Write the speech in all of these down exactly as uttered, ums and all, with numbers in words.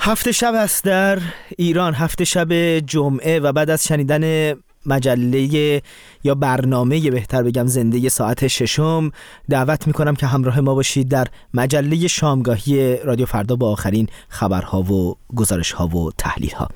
هفته شب است در ایران، هفته شب جمعه، و بعد از شنیدن مجله یا برنامه بهتر بگم زنده ساعت ششم دعوت میکنم که همراه ما باشید در مجله شامگاهی رادیو فردا با آخرین خبرها و گزارشها و تحلیلها.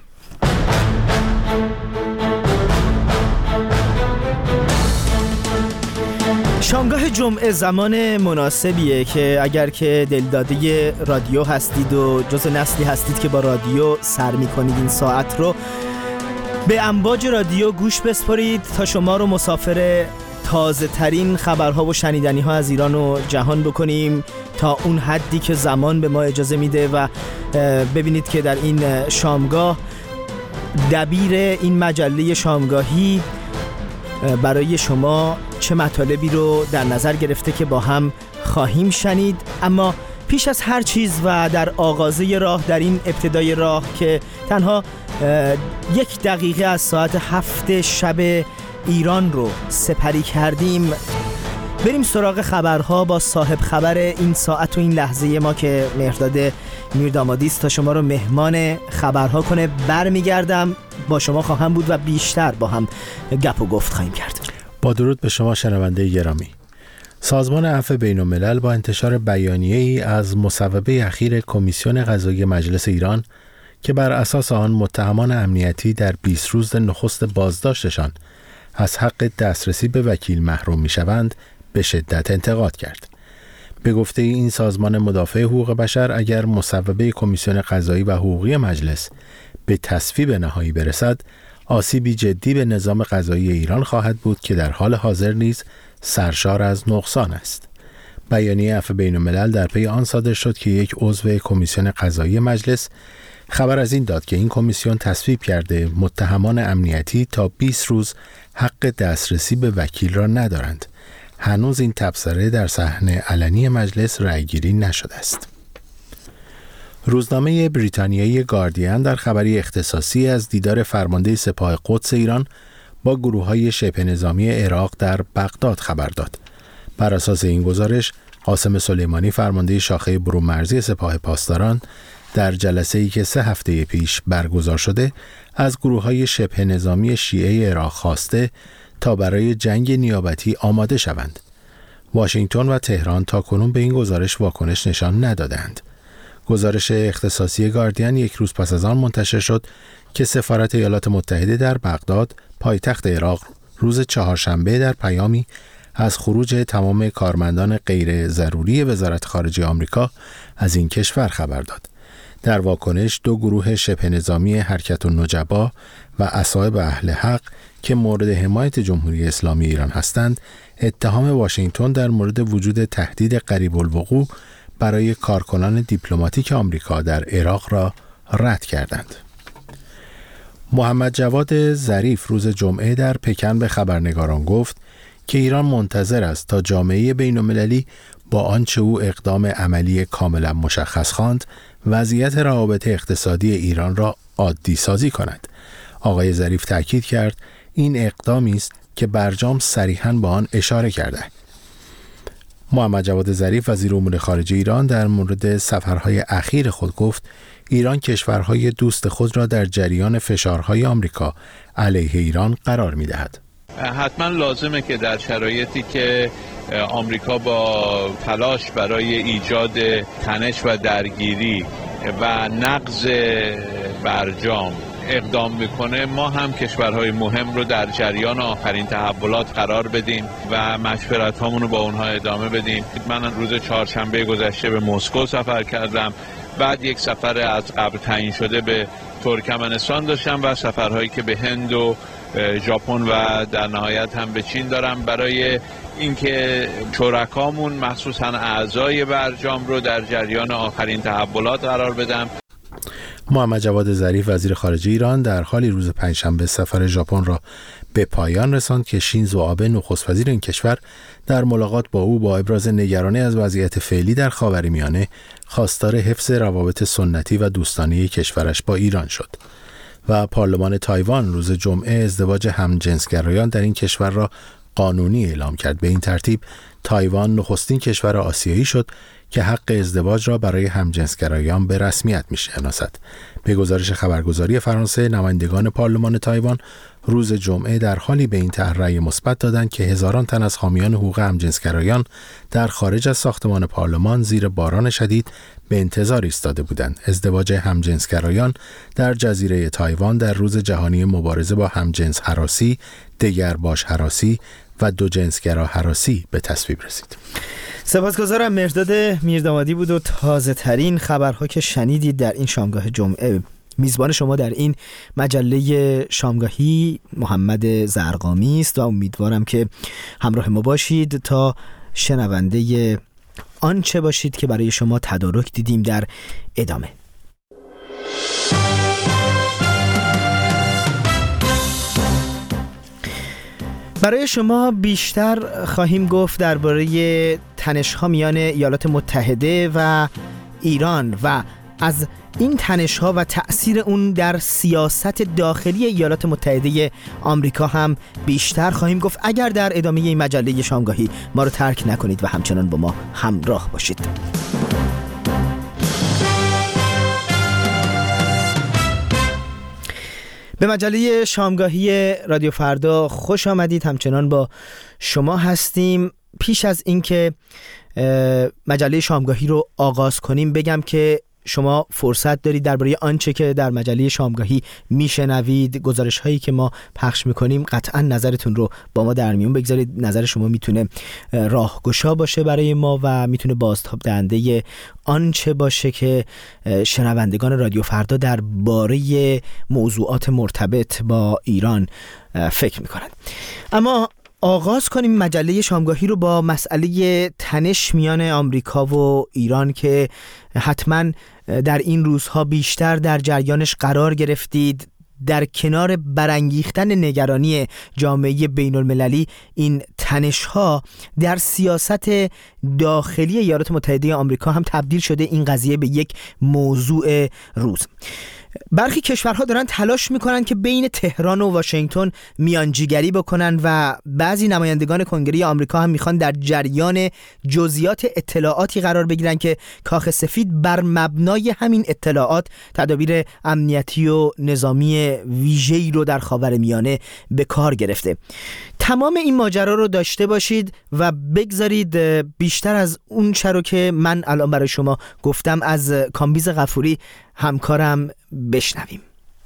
شامگاه جمعه زمان مناسبیه که اگر که دلداده رادیو هستید و جزء نسلی هستید که با رادیو سر میکنید این ساعت رو، به امواج رادیو گوش بسپارید تا شما رو مسافر تازه ترین خبرها و شنیدنی ها از ایران و جهان بکنیم تا اون حدی که زمان به ما اجازه میده. و ببینید که در این شامگاه دبیر این مجله شامگاهی برای شما چه مطالبی رو در نظر گرفته که با هم خواهیم شنید. اما پیش از هر چیز و در آغازه راه، در این ابتدای راه که تنها یک دقیقه از ساعت هفت شب ایران رو سپری کردیم، بریم سراغ خبرها با صاحب خبر این ساعت و این لحظه ما که مهرداد میردامادی است تا شما رو مهمان خبرها کنه. برمیگردم با شما خواهم بود و بیشتر با هم گپ و گفت خواهیم کرد. با درود به شما شنونده گرامی. سازمان عفو بین‌الملل با انتشار بیانیه‌ای از مصوبه اخیر کمیسیون قضایی مجلس ایران که بر اساس آن متهمان امنیتی در بیست روز نخست بازداشتشان از حق دسترسی به وکیل محروم می‌شوند به شدت انتقاد کرد. به گفته این سازمان مدافع حقوق بشر، اگر مصوبه کمیسیون قضایی و حقوقی مجلس به تصویب نهایی برسد، آسیبی جدی به نظام قضایی ایران خواهد بود که در حال حاضر نیز سرشار از نقصان است. بیانیه عفو بین‌الملل در پی آن صادر شد که یک عضو کمیسیون قضایی مجلس خبر از این داد که این کمیسیون تصویب کرده متهمان امنیتی تا بیست روز حق دسترسی به وکیل را ندارند. هنوز این تبصره در صحن علنی مجلس رأیگیری نشده است. روزنامه بریتانیایی گاردین در خبری اختصاصی از دیدار فرمانده سپاه قدس ایران با گروه‌های شبه نظامی عراق در بغداد خبر داد. بر اساس این گزارش، قاسم سلیمانی فرمانده شاخه برون‌مرزی سپاه پاسداران در جلسه‌ای که سه هفته پیش برگزار شده از گروه‌های شبه نظامی شیعه عراق خواسته تا برای جنگ نیابتی آماده شوند. واشنگتن و تهران تاکنون به این گزارش واکنش نشان ندادند. گزارش اختصاصی گاردین یک روز پس از آن منتشر شد که سفارت ایالات متحده در بغداد، پایتخت عراق، روز چهارشنبه در پیامی از خروج تمام کارمندان غیر ضروری وزارت خارجه آمریکا از این کشور خبر داد. در واکنش، دو گروه شبه نظامی حرکت النجبا و اصحاب اهل حق که مورد حمایت جمهوری اسلامی ایران هستند، اتهام واشنگتن در مورد وجود تهدید قریب الوقوع برای کارکنان دیپلماتیک آمریکا در عراق را رد کردند. محمد جواد ظریف روز جمعه در پکن به خبرنگاران گفت که ایران منتظر است تا جامعه بین‌المللی با آنچه او اقدام عملی کاملا مشخص خواند، وضعیت روابط اقتصادی ایران را عادی سازی کند. آقای ظریف تاکید کرد این اقدامی است که برجام صریحاً به آن اشاره کرده. محمد جواد ظریف وزیر امور خارجه ایران در مورد سفرهای اخیر خود گفت ایران کشورهای دوست خود را در جریان فشارهای آمریکا علیه ایران قرار می‌دهد. حتما لازمه که در شرایطی که آمریکا با تلاش برای ایجاد تنش و درگیری و نقض برجام اقدام میکنه، ما هم کشورهای مهم رو در جریان آخرین تحولات قرار بدیم و مشورت هامون رو با اونها ادامه بدیم. من روز چهارشنبه گذشته به مسکو سفر کردم، بعد یک سفر از قبل تعیین شده به ترکمنستان داشتم و سفرهایی که به هند و ژاپن و در نهایت هم به چین دارم برای اینکه شرکامون مخصوصا اعضای برجام رو در جریان آخرین تحولات قرار بدم. محمد جواد ظریف وزیر خارجه ایران در حالی روز پنجشنبه سفر ژاپن را به پایان رساند که شینزو آبه نخست وزیر این کشور در ملاقات با او با ابراز نگرانی از وضعیت فعلی در خاورمیانه خواستار حفظ روابط سنتی و دوستانه کشورش با ایران شد. و پارلمان تایوان روز جمعه ازدواج همجنسگرایان در این کشور را قانونی اعلام کرد. به این ترتیب تایوان نخستین کشور آسیایی شد که حق ازدواج را برای همجنسگرایان به رسمیت می‌شناسد. به گزارش خبرگزاری فرانسه، نمایندگان پارلمان تایوان روز جمعه در حالی به این طرح رأی مثبت دادند که هزاران تن از حامیان حقوق همجنسگرایان در خارج از ساختمان پارلمان زیر باران شدید به انتظار ایستاده بودند. ازدواج همجنسگرایان در جزیره تایوان در روز جهانی مبارزه با همجنس هراسی، دگرباش هراسی و دو جنسگرا هراسی به تصویب رسید. سپاسگزارم. مرداد میردامادی بود و تازه ترین خبرها که شنیدید در این شامگاه جمعه. میزبان شما در این مجله شامگاهی محمد زرقامی است و امیدوارم که همراه ما باشید تا شنونده آنچه باشید که برای شما تدارک دیدیم در ادامه. برای شما بیشتر خواهیم گفت درباره تنش‌ها میان ایالات متحده و ایران و از این تنش‌ها و تأثیر اون در سیاست داخلی ایالات متحده آمریکا هم بیشتر خواهیم گفت. اگر در ادامه این مجله شامگاهی ما رو ترک نکنید و همچنان با ما همراه باشید. به مجله شامگاهی رادیو فردا خوش آمدید. همچنان با شما هستیم. پیش از اینکه مجله شامگاهی رو آغاز کنیم بگم که شما فرصت دارید درباره آنچه که در مجله شامگاهی میشنوید، گزارش هایی که ما پخش میکنیم، قطعا نظرتون رو با ما در میون بگذارید. نظر شما میتونه راهگشا باشه برای ما و میتونه بازتاب دهنده آنچه باشه که شنوندگان رادیو فردا درباره موضوعات مرتبط با ایران فکر میکنند. اما آغاز کنیم مجله شامگاهی رو با مسئله تنش میان آمریکا و ایران که حتما در این روزها بیشتر در جریانش قرار گرفتید. در کنار برانگیختن نگرانی جامعه بین المللی، این تنش‌ها در سیاست داخلی ایالات متحده آمریکا هم تبدیل شده این قضیه به یک موضوع روز. برخی کشورها دارن تلاش میکنن که بین تهران و واشنگتن میانجیگری بکنن و بعضی نمایندگان کنگره آمریکا هم میخوان در جریان جزئیات اطلاعاتی قرار بگیرن که کاخ سفید بر مبنای همین اطلاعات تدابیر امنیتی و نظامی ویژه‌ای رو در خاورمیانه به کار گرفته. تمام این ماجرا رو داشته باشید و بگذارید بیشتر از اون چرا که من الان برای شما گفتم از کامبیز غفوری همکارم بشنویم.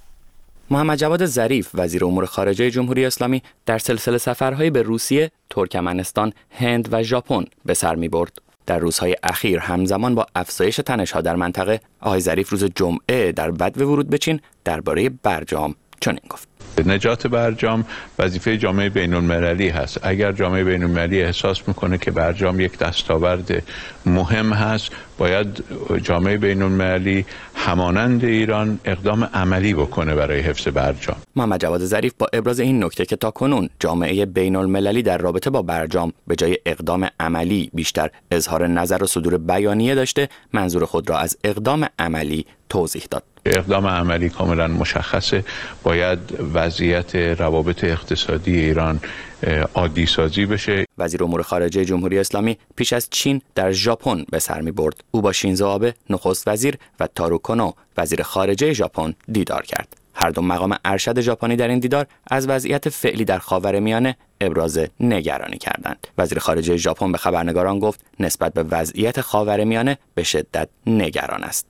محمد جواد ظریف وزیر امور خارجه جمهوری اسلامی در سلسله سفرهای به روسیه، ترکمنستان، هند و ژاپن به سر می‌برد. در روزهای اخیر همزمان با افزایش تنش‌ها در منطقه، آقای ظریف روز جمعه در بدو ورود به چین درباره برجام چنین گفت: نجات برجام وظیفه جامعه بین المللی هست. اگر جامعه بین المللی احساس میکنه که برجام یک دستاورد مهم هست، باید جامعه بین المللی همانند ایران اقدام عملی بکنه برای حفظ برجام. محمد جواد ظریف با ابراز این نکته که تاکنون جامعه بین المللی در رابطه با برجام به جای اقدام عملی بیشتر اظهار نظر و صدور بیانیه داشته، منظور خود را از اقدام عملی توضیح داد. اقدام عملی کاملا مشخصه. باید وضعیت روابط اقتصادی ایران عادی سازی بشه. وزیر امور خارجه جمهوری اسلامی پیش از چین در ژاپن به سر می‌برد. او با شینزو آبه نخست وزیر و تارو کونو وزیر خارجه ژاپن دیدار کرد. هر دو مقام ارشد ژاپنی در این دیدار از وضعیت فعلی در خاورمیانه ابراز نگرانی کردند. وزیر خارجه ژاپن به خبرنگاران گفت نسبت به وضعیت خاورمیانه به شدت نگران است.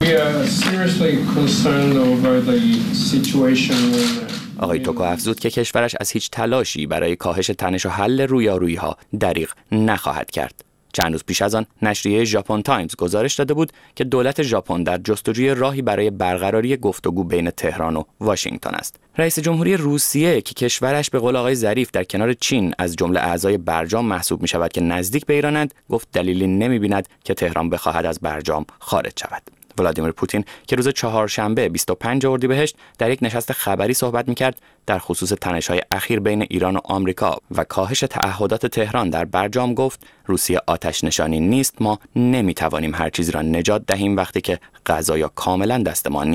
آقای توکو افزود که کشورش از هیچ تلاشی برای کاهش تنش و حل رویارویی‌ها دریغ نخواهد کرد. چند روز پیش از آن نشریه ژاپن تایمز گزارش داده بود که دولت ژاپن در جستجوی راهی برای برقراری گفتگو بین تهران و واشنگتن است. رئیس جمهوری روسیه که کشورش به قول آقای ظریف در کنار چین از جمله اعضای برجام محسوب می شود که نزدیک به ایرانند، گفت دلیلی نمی بیند که تهران بخواهد از برجام خارج شود. ولادیمیر پوتین که روز چهارشنبه بیست و پنجم اردیبهشت در یک نشست خبری صحبت می‌کرد در خصوص تنش‌های اخیر بین ایران و آمریکا و کاهش تعهدات تهران در برجام گفت روسیه آتش نشانی نیست، ما نمی‌توانیم هر چیزی را نجات دهیم وقتی که قضایا کاملا دست ما نیست.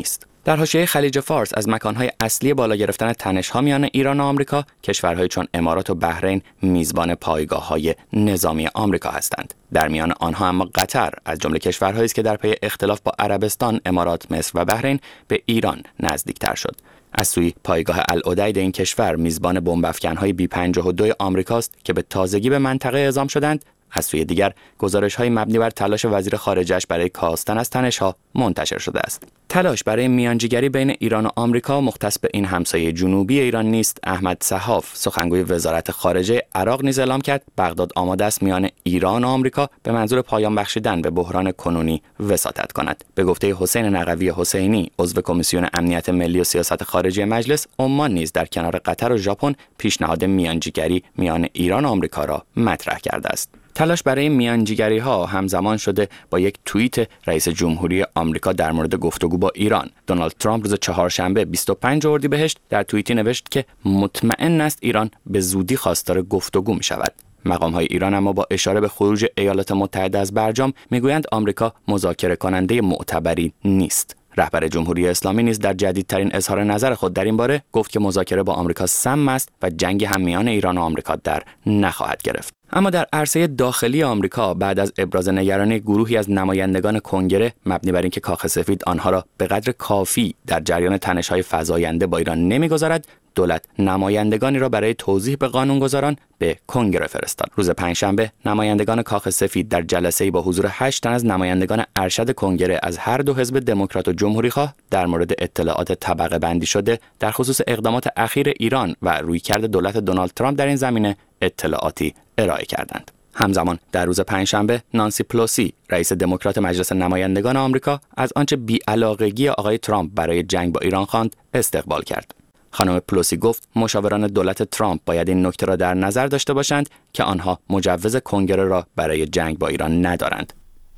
در حاشیه خلیج فارس از مکانهای اصلی بالا گرفتن تنش‌ها میان ایران و آمریکا، کشورهای چون امارات و بحرین میزبان پایگاه‌های نظامی آمریکا هستند. در میان آنها اما قطر از جمله کشورهایی است که در پی اختلاف با عربستان، امارات، مصر و بحرین به ایران نزدیکتر شد. از سوی پایگاه العدید این کشور میزبان بمب‌افکن‌های بی پنجاه و دو آمریکاست که به تازگی به منطقه اعزام شدند. از سوی دیگر گزارش‌های مبنی بر تلاش وزیر خارجه‌اش برای کاستن از تنش‌ها منتشر شده است. تلاش برای میانجیگری بین ایران و آمریکا مختص به این همسایه جنوبی ایران نیست. احمد صحاف، سخنگوی وزارت خارجه عراق، نیز اعلام کرد بغداد آماده است میان ایران و آمریکا به منظور پایان بخشیدن به بحران کنونی وساطت کند. به گفته حسین نقوی حسینی، عضو کمیسیون امنیت ملی و سیاست خارجی مجلس، عمان نیز در کنار قطر و ژاپن پیشنهاد میانجیگری میان ایران و آمریکا را مطرح کرده است. تلاش برای میانجیگری ها همزمان شده با یک توییت رئیس جمهوری آمریکا در مورد گفتگو با ایران. دونالد ترامپ روز چهارشنبه بیست و پنجم اردیبهشت در توییتی نوشت که مطمئن است ایران به زودی خواستار گفتگو می شود. مقام های ایران اما با اشاره به خروج ایالات متحده از برجام میگویند آمریکا مذاکره کننده معتبری نیست. رهبر جمهوری اسلامی نیز در جدیدترین اظهار نظر خود در این باره گفت که مذاکره با آمریکا سم است و جنگ هم میان ایران و آمریکا در نخواهد گرفت. اما در عرصه داخلی آمریکا بعد از ابراز نگرانی گروهی از نمایندگان کنگره مبنی بر اینکه کاخ سفید آنها را به قدر کافی در جریان تنش‌های فزاینده با ایران نمی‌گذارد، دولت نمایندگانی را برای توضیح به قانونگذاران به کنگره فرستاد. روز پنجشنبه نمایندگان کاخ سفید در جلسه‌ای با حضور هشت تن از نمایندگان ارشد کنگره از هر دو حزب دموکرات و جمهوری‌خواه در مورد اطلاعات طبقه بندی شده در خصوص اقدامات اخیر ایران و رویکرد دولت دونالد ترامپ در این زمینه اطلاعاتی ارائه کردند. همزمان در روز پنجشنبه نانسی پلوسی، رئیس دموکرات مجلس نمایندگان آمریکا، از آنچه بی‌علاقگی آقای ترامپ برای جنگ با ایران خواند استقبال کرد. خانم پلوسی گفت مشاوران دولت ترامپ باید این نکته را در نظر داشته باشند که آنها مجوز کنگره را برای جنگ با ایران ندارند.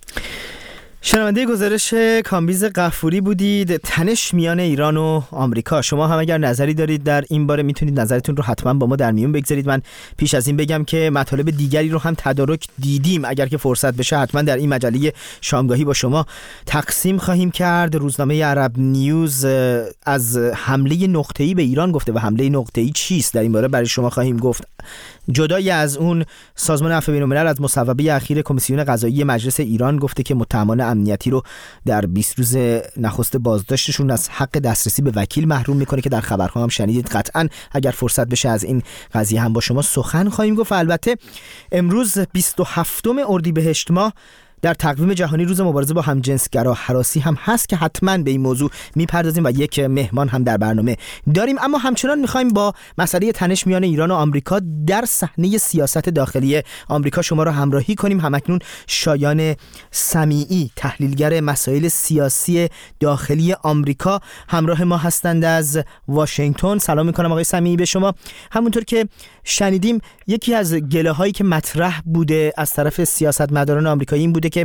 شنونده گزارش کامبیز غفوری بودید. تنش میان ایران و آمریکا. شما هم اگر نظری دارید در این باره میتونید نظرتون رو حتما با ما در میون بگذارید. من پیش از این بگم که مطالب دیگری رو هم تدارک دیدیم، اگر که فرصت بشه حتما در این مجله شامگاهی با شما تقسیم خواهیم کرد. روزنامه عرب نیوز از حمله نقطه‌ای به ایران گفته و حمله نقطه‌ای چیست در این باره برای شما خواهیم گفت. جدای از اون، سازمان عفو بین‌الملل از مصوبه اخیر کمیسیون قضایی مجلس ایران گفته که متهمان امنیتی رو در بیست روز نخست بازداشتشون از حق دسترسی به وکیل محروم میکنه که در خبرها هم شنیدید. قطعا اگر فرصت بشه از این قضیه هم با شما سخن خواهیم گفت. البته امروز بیست و هفتم اردیبهشت ماه در تقویم جهانی روز مبارزه با همجنسگرا هراسی هم هست که حتما به این موضوع میپردازیم و یک مهمان هم در برنامه داریم. اما همچنان میخوایم با مسئله تنش میان ایران و آمریکا در صحنه سیاست داخلی آمریکا شما را همراهی کنیم. همکنون شایان سمیعی، تحلیلگر مسائل سیاسی داخلی آمریکا، همراه ما هستند از واشنگتن. سلام میکنم آقای سمیعی به شما. همونطور که شنیدیم یکی از گله هایی که مطرح بوده از طرف سیاستمداران آمریکایی این بوده که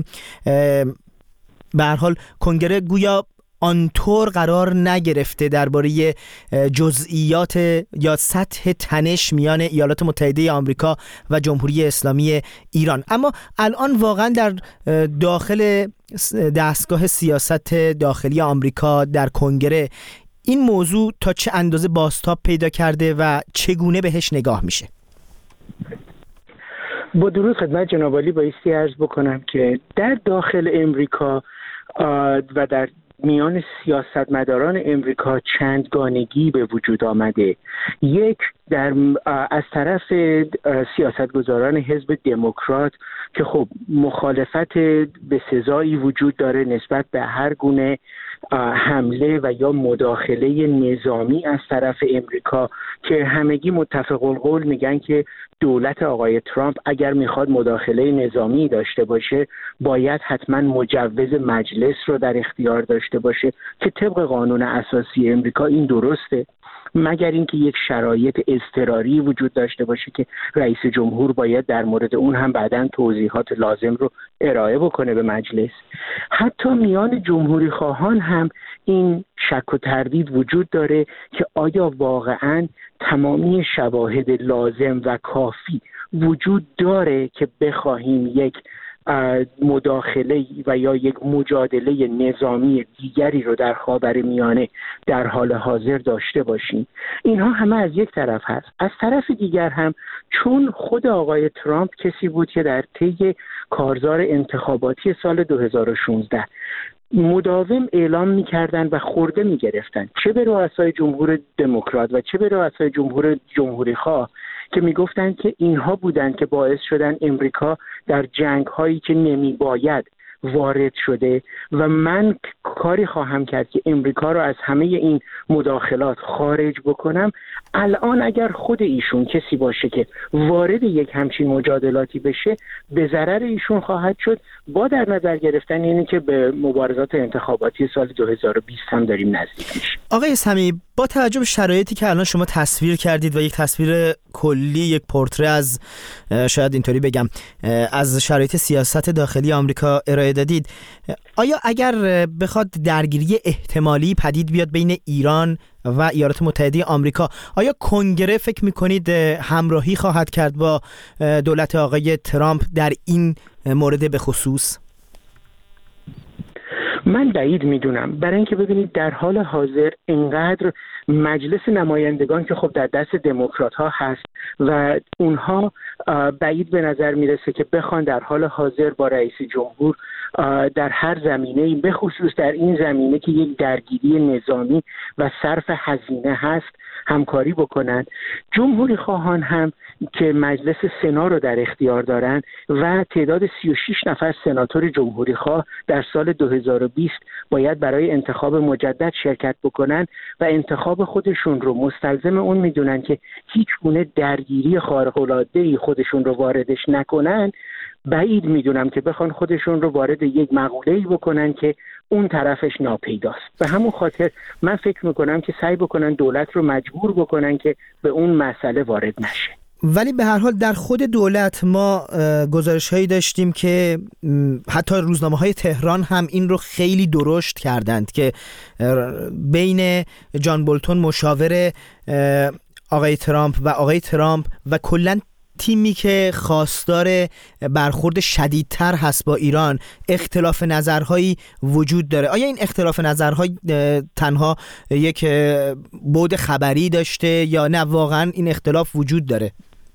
به هر حال کنگره گویا آنطور قرار نگرفته درباره جزئیات یا سطح تنش میان ایالات متحده آمریکا و جمهوری اسلامی ایران. اما الان واقعا در داخل دستگاه سیاست داخلی آمریکا در کنگره این موضوع تا چه اندازه بازتاب پیدا کرده و چگونه بهش نگاه میشه؟ با درود خدمت جناب عالی بایستی عرض بکنم که در داخل امریکا و در میان سیاستمداران امریکا چندگانگی به وجود آمده. یک، در از طرف سیاستگزاران حزب دموکرات که خب مخالفت به سزایی وجود داره نسبت به هر گونه حمله و یا مداخله نظامی از طرف امریکا که همگی متفق القول میگن که دولت آقای ترامپ اگر میخواد مداخله نظامی داشته باشه باید حتما مجوز مجلس رو در اختیار داشته باشه که طبق قانون اساسی امریکا این درسته، مگر اینکه یک شرایط اضطراری وجود داشته باشه که رئیس جمهور باید در مورد اون هم بعداً توضیحات لازم رو ارائه بکنه به مجلس. حتی میان جمهوری خواهان هم این شک و تردید وجود داره که آیا واقعاً تمامی شواهد لازم و کافی وجود داره که بخواهیم یک مداخله و یا یک مجادله نظامی دیگری رو در خاورمیانه در حال حاضر داشته باشیم. اینها همه از یک طرف هست. از طرف دیگر هم چون خود آقای ترامپ کسی بود که در طی کارزار انتخاباتی سال دو هزار و شانزده مداوم اعلام می‌کردند و خورده می‌گرفتند، چه به رؤسای جمهور دموکرات و چه به رؤسای جمهور جمهوری‌خواه، که میگفتند که اینها بودند که باعث شدن امریکا در جنگ‌هایی که نمی‌باید وارد شده و من کاری خواهم کرد که امریکا رو از همه این مداخلات خارج بکنم. الان اگر خود ایشون کسی باشه که وارد یک همچین مجادلاتی بشه، به ضرر ایشون خواهد شد، با در نظر گرفتن اینه که به مبارزات انتخاباتی سال دو هزار و بیست هم داریم نزدیک میشیم. آقای سمیعی، با توجه به شرایطی که الان شما تصویر کردید و یک تصویر کلی، یک پورتره از، شاید اینطوری بگم، از شرایط سیاست داخلی آمریکا ارائه دادید، آیا اگر بخواد درگیری احتمالی پدید بیاد بین ایران و ایالات متحده آمریکا، آیا کنگره فکر میکنید همراهی خواهد کرد با دولت آقای ترامپ در این مورد به خصوص؟ من بعید میدونم، برای اینکه ببینید در حال حاضر اینقدر مجلس نمایندگان که خب در دست دموکرات ها هست و اونها بعید به نظر میرسه که بخوان در حال حاضر با رئیس جمهور در هر زمینه‌ای، به خصوص در این زمینه که یک درگیری نظامی و صرف هزینه هست، همکاری بکنن. جمهوری خواهان هم که مجلس سنا رو در اختیار دارن و تعداد سی و شش نفر سناتور جمهوری خواه در سال دو هزار و بیست باید برای انتخاب مجدد شرکت بکنن و انتخاب خودشون رو مستلزم اون میدونن که هیچ گونه درگیری خارق‌العاده‌ای خودشون رو واردش نکنن. بعید میدونم که بخوان خودشون رو وارد یک مقوله‌ای بکنن که اون طرفش ناپیداست. به همون خاطر من فکر میکنم که سعی بکنن دولت رو مجبور بکنن که به اون مسئله وارد نشه. ولی به هر حال در خود دولت ما گزارش‌هایی داشتیم که حتی روزنامه‌های تهران هم این رو خیلی درشت کردند که بین جان بولتون مشاور آقای ترامپ و آقای ترامپ و کلاً تیمی که خواستار برخورد شدیدتر هست با ایران اختلاف نظرهایی وجود داره. آیا این اختلاف نظرها تنها یک بعد خبری داشته یا نه واقعا این اختلاف وجود داره؟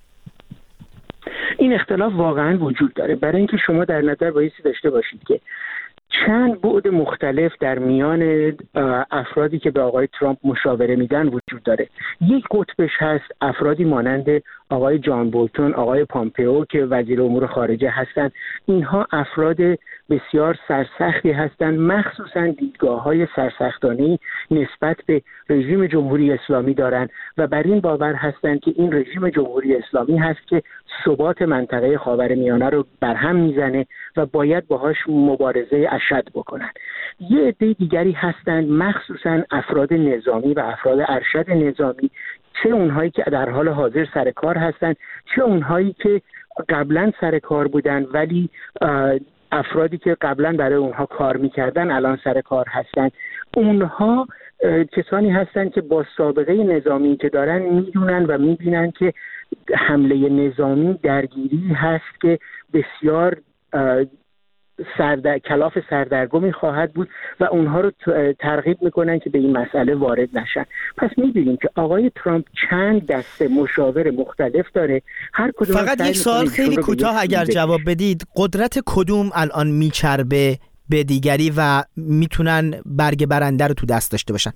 این اختلاف واقعا وجود داره، برای اینکه شما در نظر بایستی داشته باشید که چند بعد مختلف در میان افرادی که به آقای ترامپ مشاوره میدن وجود داره. یک قطبش هست افرادی مانند آقای جان بولتون، آقای پامپئو که وزیر امور خارجه هستند. اینها افراد بسیار سرسختی هستند، مخصوصا دیدگاه‌های سرسختانه‌ای نسبت به رژیم جمهوری اسلامی دارند و بر این باور هستند که این رژیم جمهوری اسلامی هست که ثبات منطقه خاورمیانه رو برهم میزنه و باید باهاش مبارزه اشد بکنن. یه عده دیگری هستند، مخصوصا افراد نظامی و افراد ارشد نظامی، چه اونهایی که در حال حاضر سر کار هستند، چه اونهایی که قبلا سر کار بودن ولی افرادی که قبلا برای اونها کار میکردن الان سر کار هستند. اونها کسانی هستند که با سابقه نظامی که دارن میدونن و میبینن که حمله نظامی درگیری هست که بسیار سردر... کلاف سردرگمی خواهد بود و اونها رو ترغیب میکنن که به این مسئله وارد نشن. پس میبینیم که آقای ترامپ چند دسته مشاور مختلف داره. هر کدوم فقط یک سوال خیلی کوتاه اگر جواب بدید، قدرت کدوم الان میچربه به دیگری و میتونن برگ برنده رو تو دست داشته باشن؟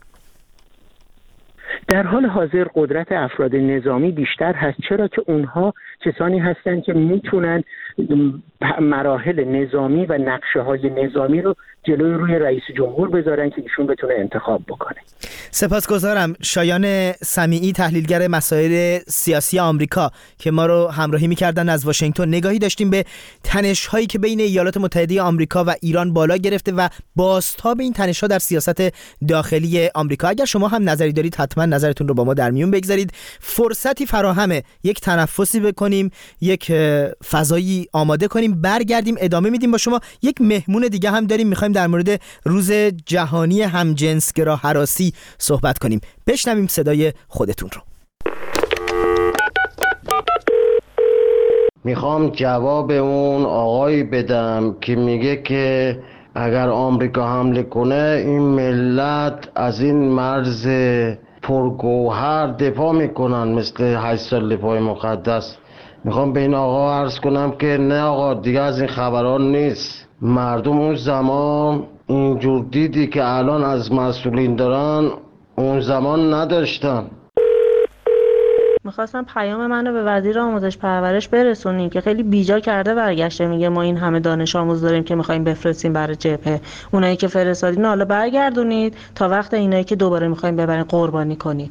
در حال حاضر قدرت افراد نظامی بیشتر هست، چرا که اونها کسانی هستند که میتونن مراحل نظامی و نقشه های نظامی رو جلوی روی رئیس جمهور بذارن که ایشون بتونه انتخاب بکنه. سپاسگزارم. شایان سمیعی، تحلیلگر مسائل سیاسی آمریکا که ما رو همراهی می‌کردن از واشنگتن. نگاهی داشتیم به تنش‌هایی که بین ایالات متحده آمریکا و ایران بالا گرفته و بازتاب این تنش‌ها در سیاست داخلی آمریکا. اگر شما هم نظری دارید حتما نظرتون رو با ما در میون بگذارید. فرصتی فراهمه یک تنفسی بکنیم، یک فضایی آماده کنیم، برگردیم ادامه میدیم با شما. یک مهمون دیگه هم داریم، می‌خوایم در مورد روز جهانی همجنسگرا هراسی صحبت کنیم. بشنویم صدای خودتون رو. میخوام جواب اون آقایی بدم که میگه که اگر آمریکا حمله کنه این ملت از این مرز پرگوهر دفاع میکنن مثل هشت سال دفاع مقدس. میخوام به این آقا عرض کنم که نه آقا، دیگه از این خبران نیست. مردم اون زمان اینجور دیدی که الان از مسئولین دارن اون زمان نداشتن. میخواستم پیام منو به وزیر آموزش پرورش برسونیم که خیلی بیجا کرده برگشته میگه ما این همه دانش آموز داریم که میخوایم بفرستیم برای جبهه، اونایی که فرستادین حالا برگردونید تا وقت اینایی که دوباره میخوایم ببرین قربانی کنید.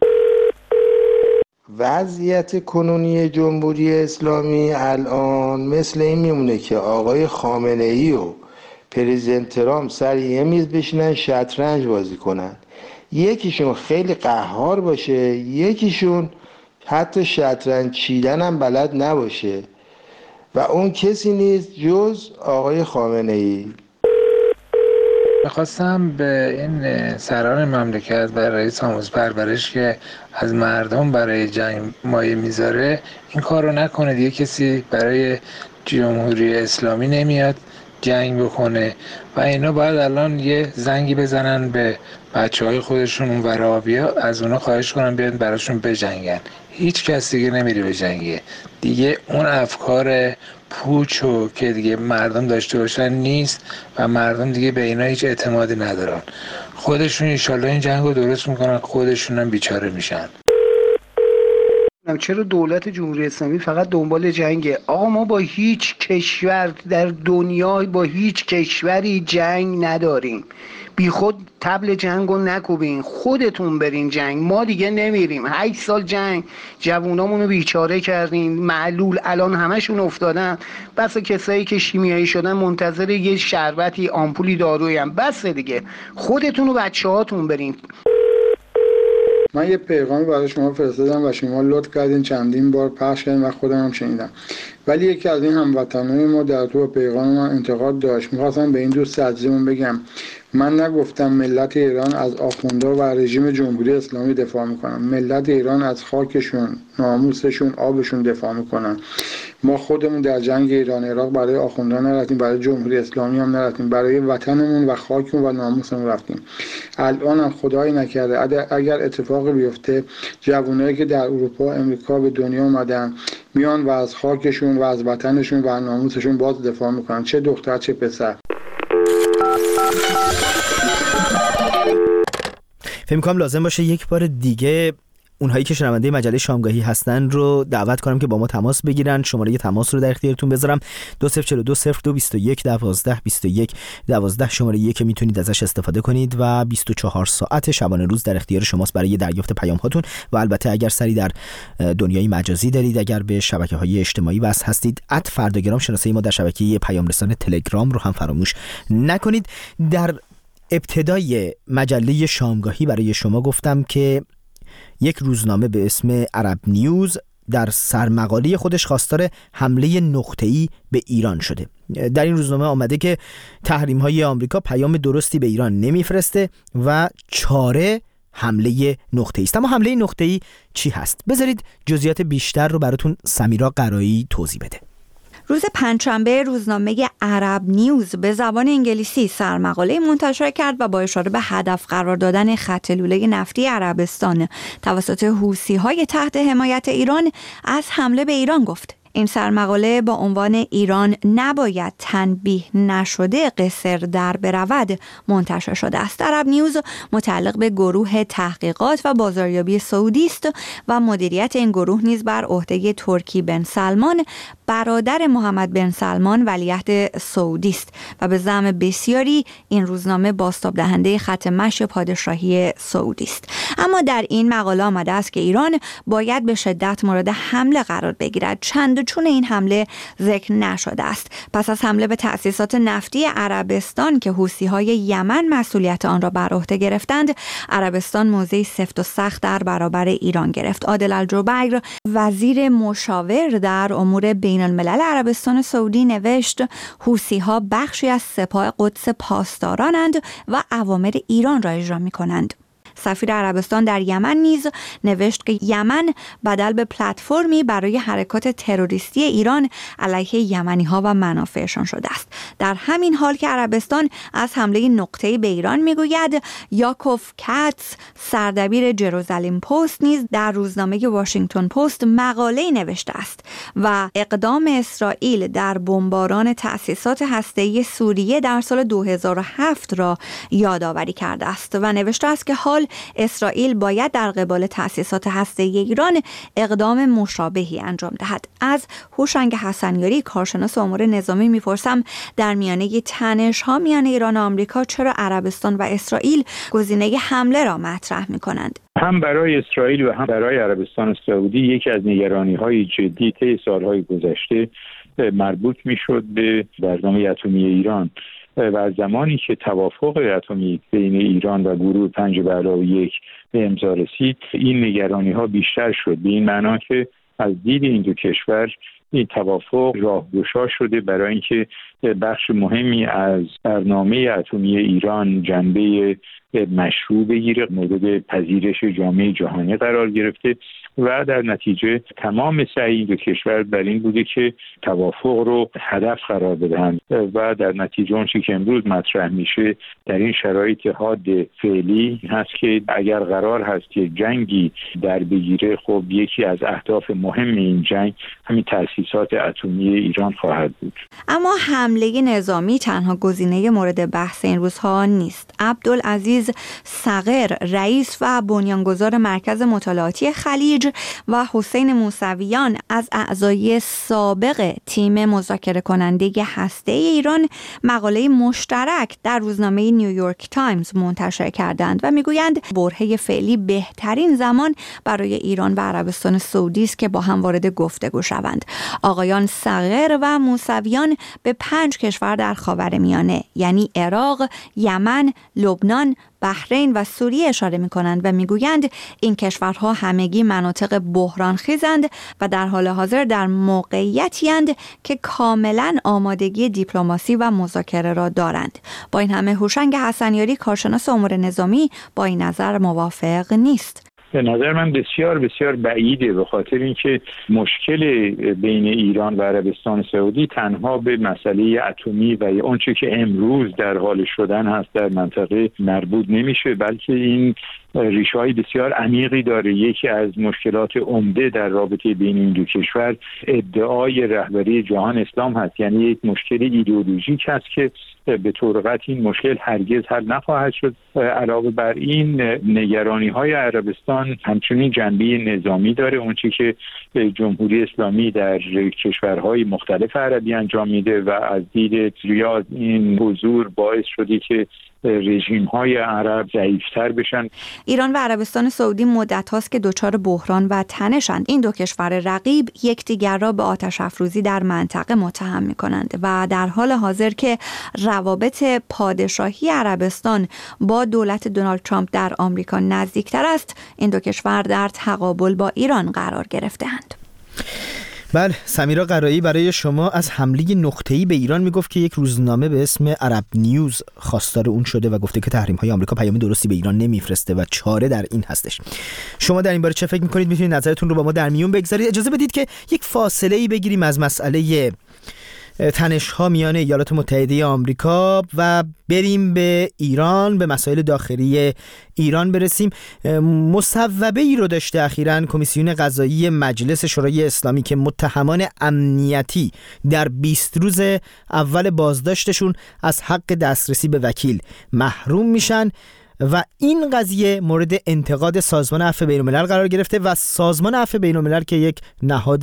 وضعیت کنونی جمهوری اسلامی الان مثل این میمونه که آقای خامنه ای و پرزیدنت ترامپ سر یه میز بشینن شطرنج بازی کنن، یکیشون خیلی قهار باشه، یکیشون حتی شطرنج چیدن هم بلد نباشه و اون کسی نیست جز آقای خامنه ای. میخواستم به این سران مملکت و رئیس آموزش پرورش که از مردم برای جنگ مایه میذاره این کار رو نکنه دیگه. کسی برای جمهوری اسلامی نمیاد جنگ بکنه و اینا باید الان یه زنگی بزنن به بچه های خودشون اون ور آبیا، از اونا خواهش کنن بیان براشون بجنگن. هیچ کس دیگه نمیره به جنگه دیگه. اون افکار پوچو که دیگه مردم داشته باشن نیست و مردم دیگه به اینا هیچ اعتمادی ندارن. خودشون انشالله این جنگ رو درست میکنن، خودشون هم بیچاره میشن. چرا دولت جمهوری اسلامی فقط دنبال جنگه؟ آقا ما با هیچ کشور در دنیا با هیچ کشوری جنگ نداریم. بی خود طبل جنگو نکوبین، خودتون برین جنگ، ما دیگه نمیریم. هشت سال جنگ جوونامونو بیچاره کردین، معلول الان همشون افتادن. بس کسایی که شیمیایی شدن منتظر یه شربتی آمپولی دارویی هم. بس دیگه خودتون و بچه‌هاتون برین. من یه پیغامی برای شما فرستادم و شما لطف کردین چندین بار پخش کردین و خودم هم شنیدم، ولی یکی از این هموطنای ما در تو پیغام من انتقاد داشت. می‌خواستم به این دوست عزیزمون بگم من نگفتم ملت ایران از آخوندا و رژیم جمهوری اسلامی دفاع میکنن. ملت ایران از خاکشون، ناموسشون، آبشون دفاع میکنن. ما خودمون در جنگ ایران عراق برای آخوندا نرفتیم، برای جمهوری اسلامی هم نرفتیم، برای وطنمون و خاکمون و ناموسمون رفتیم. الان هم خدایی نکرده اگر اتفاقی بیفته جوانایی که در اروپا و امریکا به دنیا اومدن میان و از خاکشون و از وطنشون و ناموسشون باز دفاع میکنن، چه دختر چه پسر. فکر می‌کنم لازم باشه یک بار دیگه اونهایی که شنونده مجله شامگاهی هستن رو دعوت کنم که با ما تماس بگیرن. شماره تماس رو در اختیارتون بذارم دو صفر چهار دو صفر دو بیست و یک دوازده بیست و یک دوازده، شماره یک که میتونید ازش استفاده کنید و بیست و چهار ساعت شبانه روز در اختیار شماست برای دریافت پیام هاتون. و البته اگر سری در دنیای مجازی دارید، اگر به شبکه‌های اجتماعی وصل هستید، ات فرداگرام شناسه ما در شبکه پیام رسان تلگرام رو هم فراموش نکنید. در ابتدای مجله شامگاهی برای شما گفتم که یک روزنامه به اسم عرب نیوز در سرمقاله خودش خواستار حمله نقطه‌ای به ایران شده. در این روزنامه آمده که تحریم‌های آمریکا پیام درستی به ایران نمیفرسته و چاره حمله نقطه‌ای است. اما حمله نقطه‌ای چی هست؟ بذارید جزئیات بیشتر رو براتون سمیرا قرایی توضیح بده. روز پنجشنبه روزنامه عرب نیوز به زبان انگلیسی سرمقاله منتشر کرد و با اشاره به هدف قرار دادن خط لوله نفتی عربستان توسط حوثی‌های تحت حمایت ایران از حمله به ایران گفت. این سرمقاله با عنوان ایران نباید تنبیه نشده قصر در برود منتشر شده است. عرب نیوز متعلق به گروه تحقیقات و بازاریابی سعودی است و مدیریت این گروه نیز بر عهده ترکی بن سلمان برادر محمد بن سلمان ولیعهد سعودی است و به زعم بسیاری این روزنامه بازتاب دهنده خط مشی پادشاهی سعودی است. اما در این مقاله آمده است که ایران باید به شدت مورد حمله قرار بگیرد. چند چون این حمله ذکر نشده است. پس از حمله به تأسیسات نفتی عربستان که حوثی‌های یمن مسئولیت آن را بر عهده گرفتند، عربستان موضعی سفت و سخت در برابر ایران گرفت. عادل الجبیر وزیر مشاور در امور بین الملل عربستان سعودی نوشت حوثی‌ها بخشی از سپاه قدس پاسدارانند و اوامر ایران را اجرا می‌کنند. سفیر عربستان در یمن نیز نوشت که یمن بدل به پلتفرمی برای حرکات تروریستی ایران علیه یمنی ها و منافعشان شده است. در همین حال که عربستان از حمله نقطه‌ای به ایران میگوید، یاکوف کاتس سردبیر جروزالم پست نیز در روزنامه واشنگتن پست مقاله‌ای نوشته است و اقدام اسرائیل در بمباران تأسیسات هسته‌ای سوریه در سال دو هزار و هفت را یادآوری کرده است و نوشته است که حال اسرائیل باید در قبال تأسیسات هسته‌ای ایران اقدام مشابهی انجام دهد. از هوشنگ حسنیاری، کارشناس امور نظامی، میپرسم در میانه تنش‌ها میان ایران و آمریکا چرا عربستان و اسرائیل گزینه حمله را مطرح می‌کنند؟ هم برای اسرائیل و هم برای عربستان سعودی یکی از نگرانی‌های جدی طی سال‌های گذشته مربوط می‌شد به برنامه اتمی ایران و از زمانی که توافق اتمی بین ایران و گروه پنج به علاوه یک به امضا رسید، این نگرانی‌ها بیشتر شد، به این معنا که از دید این دو کشور این توافق راهگشا شده برای اینکه بخش مهمی از برنامه اتمی ایران جنبه مشروع بگیره، مورد پذیرش جامعه جهانی قرار گرفته و در نتیجه تمام سعی این دو کشور بر این بوده که توافق رو هدف قرار بدهند و در نتیجه اون چیزی که امروز مطرح میشه در این شرایط حاد فعلی هست که اگر قرار هست که جنگی در بگیره، خب یکی از اهداف مهم این جنگ همین تأسیسات اتمی ایران خواهد بود. اما حمله نظامی تنها گزینه مورد بحث این روزها نیست. عبدالعزیز صقر، رئیس و بنیانگذار مرکز مطالعاتی خلیج، و حسین موسویان از اعضای سابق تیم مذاکره کننده هسته ایران مقاله مشترک در روزنامه نیویورک تایمز منتشر کردند و میگویند برهه فعلی بهترین زمان برای ایران و عربستان سعودی است که با هم وارد گفتگو شوند. آقایان صقر و موسویان به پنج کشور در خاورمیانه یعنی عراق، یمن، لبنان، بحرین و سوریه اشاره می کنند و می گویند این کشورها همگی مناطق بحران خیزند و در حال حاضر در موقعیتی اند که کاملا آمادگی دیپلماسی و مذاکره را دارند. با این همه هوشنگ حسنیاری، کارشناس امور نظامی، با این نظر موافق نیست. به نظر من بسیار بسیار بعیده، به خاطر اینکه مشکل بین ایران و عربستان سعودی تنها به مسئله اتمی و اونچه که امروز در حال شدن هست در منطقه مربوط نمیشه، بلکه این ریشه‌های بسیار عمیقی داره. یکی از مشکلات عمده در رابطه بین این دو کشور ادعای رهبری جهان اسلام هست، یعنی یک مشکل ایدئولوژیک هست که به طور قطعی این مشکل هرگز حل نخواهد شد. علاوه بر این نگرانی‌های عربستان همچنین جنبه نظامی داره. اونچه که جمهوری اسلامی در کشورهای مختلف عربی انجام میده و از دید ریاض این حضور باعث شده که رژیم‌های عرب ضعیف‌تر بشن. ایران و عربستان سعودی مدت هاست که دچار بحران و تنشند. این دو کشور رقیب یکدیگر را به آتش افروزی در منطقه متهم می‌کنند و در حال حاضر که روابط پادشاهی عربستان با دولت دونالد ترامپ در آمریکا نزدیکتر است، این دو کشور در تقابل با ایران قرار گرفته‌اند. بله، سمیرا قرایی برای شما از حمله نقطه‌ای به ایران میگفت که یک روزنامه به اسم عرب نیوز خواستار اون شده و گفته که تحریم‌های آمریکا پیام درستی به ایران نمیفرسته و چاره در این هستش. شما در این باره چه فکر می‌کنید؟ می‌تونید نظرتون رو با ما در میون بگذارید. اجازه بدید که یک فاصله‌ای بگیریم از مسئله تنش‌ها میان ایالات متحده آمریکا و بریم به ایران، به مسائل داخلی ایران برسیم. مصوبه ای رو داشته اخیراً کمیسیون قضایی مجلس شورای اسلامی که متهمان امنیتی در بیست روز اول بازداشتشون از حق دسترسی به وکیل محروم میشن و این قضیه مورد انتقاد سازمان عفو بین‌الملل قرار گرفته و سازمان عفو بین‌الملل که یک نهاد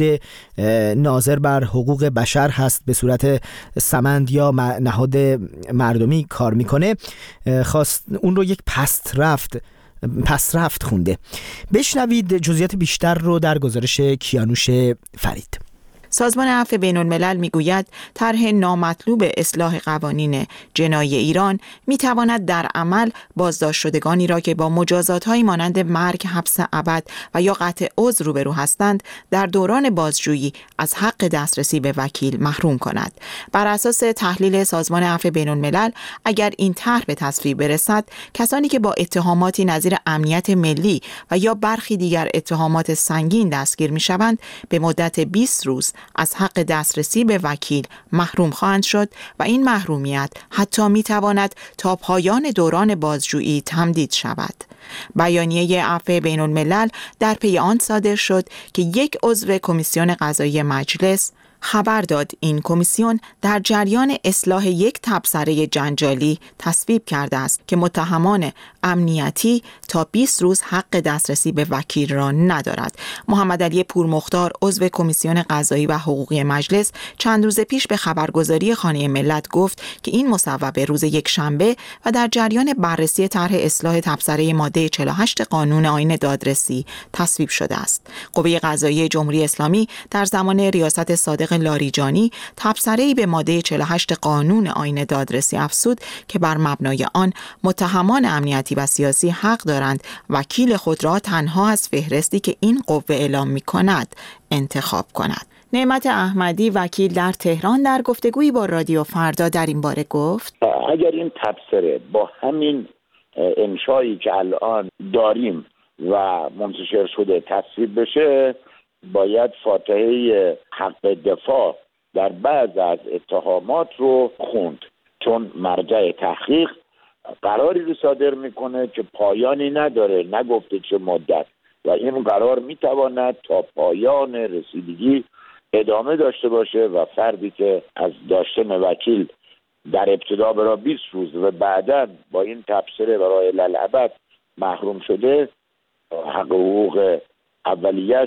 ناظر بر حقوق بشر هست، به صورت سمند یا نهاد مردمی کار میکنه، خواست اون رو یک پست رفت پس رفت خونده. بشنوید جزئیات بیشتر رو در گزارش کیانوش فرید. سازمان عفو بین الملل میگوید طرح نامطلوب اصلاح قوانین جنایی ایران میتواند در عمل بازداشت شدگانی را که با مجازات‌هایی مانند مرگ، حبس ابد و یا قطع عضو روبرو هستند در دوران بازجویی از حق دسترسی به وکیل محروم کند. بر اساس تحلیل سازمان عفو بین الملل اگر این طرح به تصویب برسد، کسانی که با اتهاماتی نظیر امنیت ملی و یا برخی دیگر اتهامات سنگین دستگیر می‌شوند به مدت بیست روز از حق دسترسی به وکیل محروم خواهند شد و این محرومیت حتی می‌تواند تا پایان دوران بازجویی تمدید شود. بیانیه عفو بین الملل در پی آن صادر شد که یک عضو کمیسیون قضایی مجلس خبر داد این کمیسیون در جریان اصلاح یک تبصره جنجالی تصویب کرده است که متهمان امنیتی تا بیست روز حق دسترسی به وکیل را ندارد. محمد علی پورمختار عضو کمیسیون قضایی و حقوقی مجلس چند روز پیش به خبرگزاری خانه ملت گفت که این مصوبه روز یک شنبه و در جریان بررسی طرح اصلاح تبصره ماده چهل و هشت قانون آیین دادرسی تصویب شده است. قوه قضاییه جمهوری اسلامی در زمان ریاست صادق لاریجانی تبصره‌ای به ماده چهل و هشت قانون آیین دادرسی افزود که بر مبنای آن متهمان امنیتی و سیاسی حق دارند وکیل خود را تنها از فهرستی که این قوه اعلام می‌کند انتخاب کند. نعمت احمدی وکیل در تهران در گفتگویی با رادیو فردا در این باره گفت: اگر این تبصره با همین انشایی که الان داریم و منتشر شده تصویب بشه، باید فاتحه حق دفاع در بعض از اتهامات رو خوند، چون مرجع تحقیق قراری رو صادر میکنه که پایانی نداره، نگفته چه مدت، و این قرار میتواند تا پایان رسیدگی ادامه داشته باشه و فردی که از داشتن وکیل در ابتدا برای بیست روز و بعداً با این تبصره برای للابد محروم شده، حق حقوق اولیش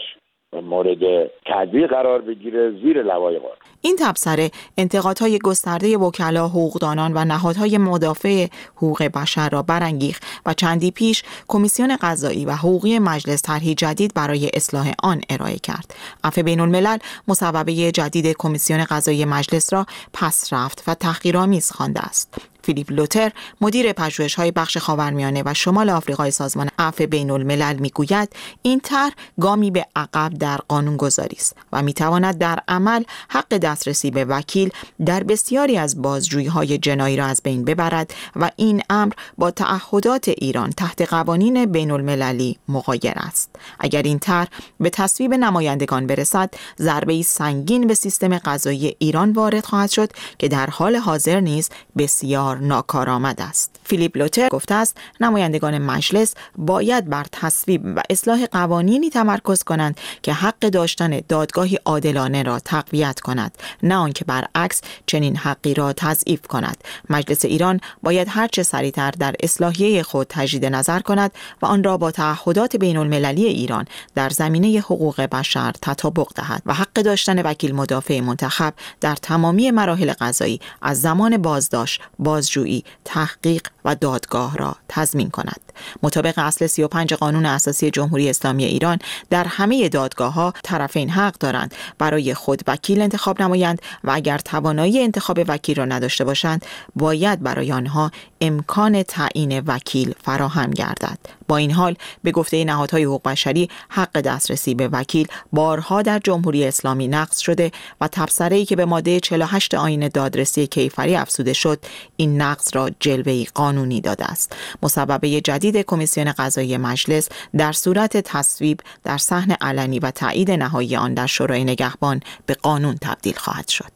مورد تعدیل قرار بگیره زیر لوای قانون. این تبصره انتقادهای گسترده وکلا، حقوقدانان و نهادهای مدافع حقوق بشر را برانگیخت و چندی پیش کمیسیون قضایی و حقوقی مجلس طرحی جدید برای اصلاح آن ارائه کرد. عفو بین الملل مصوبه جدید کمیسیون قضایی مجلس را پس رفت و تحقیرآمیز خوانده است. فیلیپ لوتر مدیر پژوهش‌های بخش خاورمیانه و شمال آفریقای سازمان عفو بین الملل میگوید این طرح گامی به عقب در قانونگذاری است و میتواند در عمل حق دسترسی به وکیل در بسیاری از بازجویی‌های جنایی را از بین ببرد و این امر با تعهدات ایران تحت قوانین بین المللی مغایر است. اگر این طرح به تصویب نمایندگان برسد، ضربه‌ای سنگین به سیستم قضایی ایران وارد خواهد شد که در حال حاضر نیز بسیار ناکارآمد است. فیلیپ لوتر گفته است نمایندگان مجلس باید بر تصویب و اصلاح قوانینی تمرکز کنند که حق داشتن دادگاهی عادلانه را تقویت کند، نه آنکه برعکس چنین حقی را تضعیف کند. مجلس ایران باید هرچه سریعتر در اصلاحیه خود تجدید نظر کند و آن را با تعهدات بین المللی ایران در زمینه حقوق بشر تطابق دهد و حق داشتن وکیل مدافع منتخب در تمامی مراحل قضایی از زمان بازداشت، بازجویی، تحقیق و دادگاه را تضمین کند. مطابق اصل سی و پنج قانون اساسی جمهوری اسلامی ایران در همه دادگاه‌ها طرفین حق دارند برای خود وکیل انتخاب نمایند و اگر توانایی انتخاب وکیل را نداشته باشند باید برای آنها امکان تعیین وکیل فراهم گردد. با این حال به گفته نهادهای حقوق بشری حق دسترسی به وکیل بارها در جمهوری اسلامی نقض شده و تبصره‌ای که به ماده چهل و هشت آیین دادرسی کیفری افزوده شد این نقض را جلوه‌ای قانونی داده است. مصوبه جدید کمیسیون قضایی مجلس در صورت تصویب در صحن علنی و تایید نهایی آن در شورای نگهبان به قانون تبدیل خواهد شد.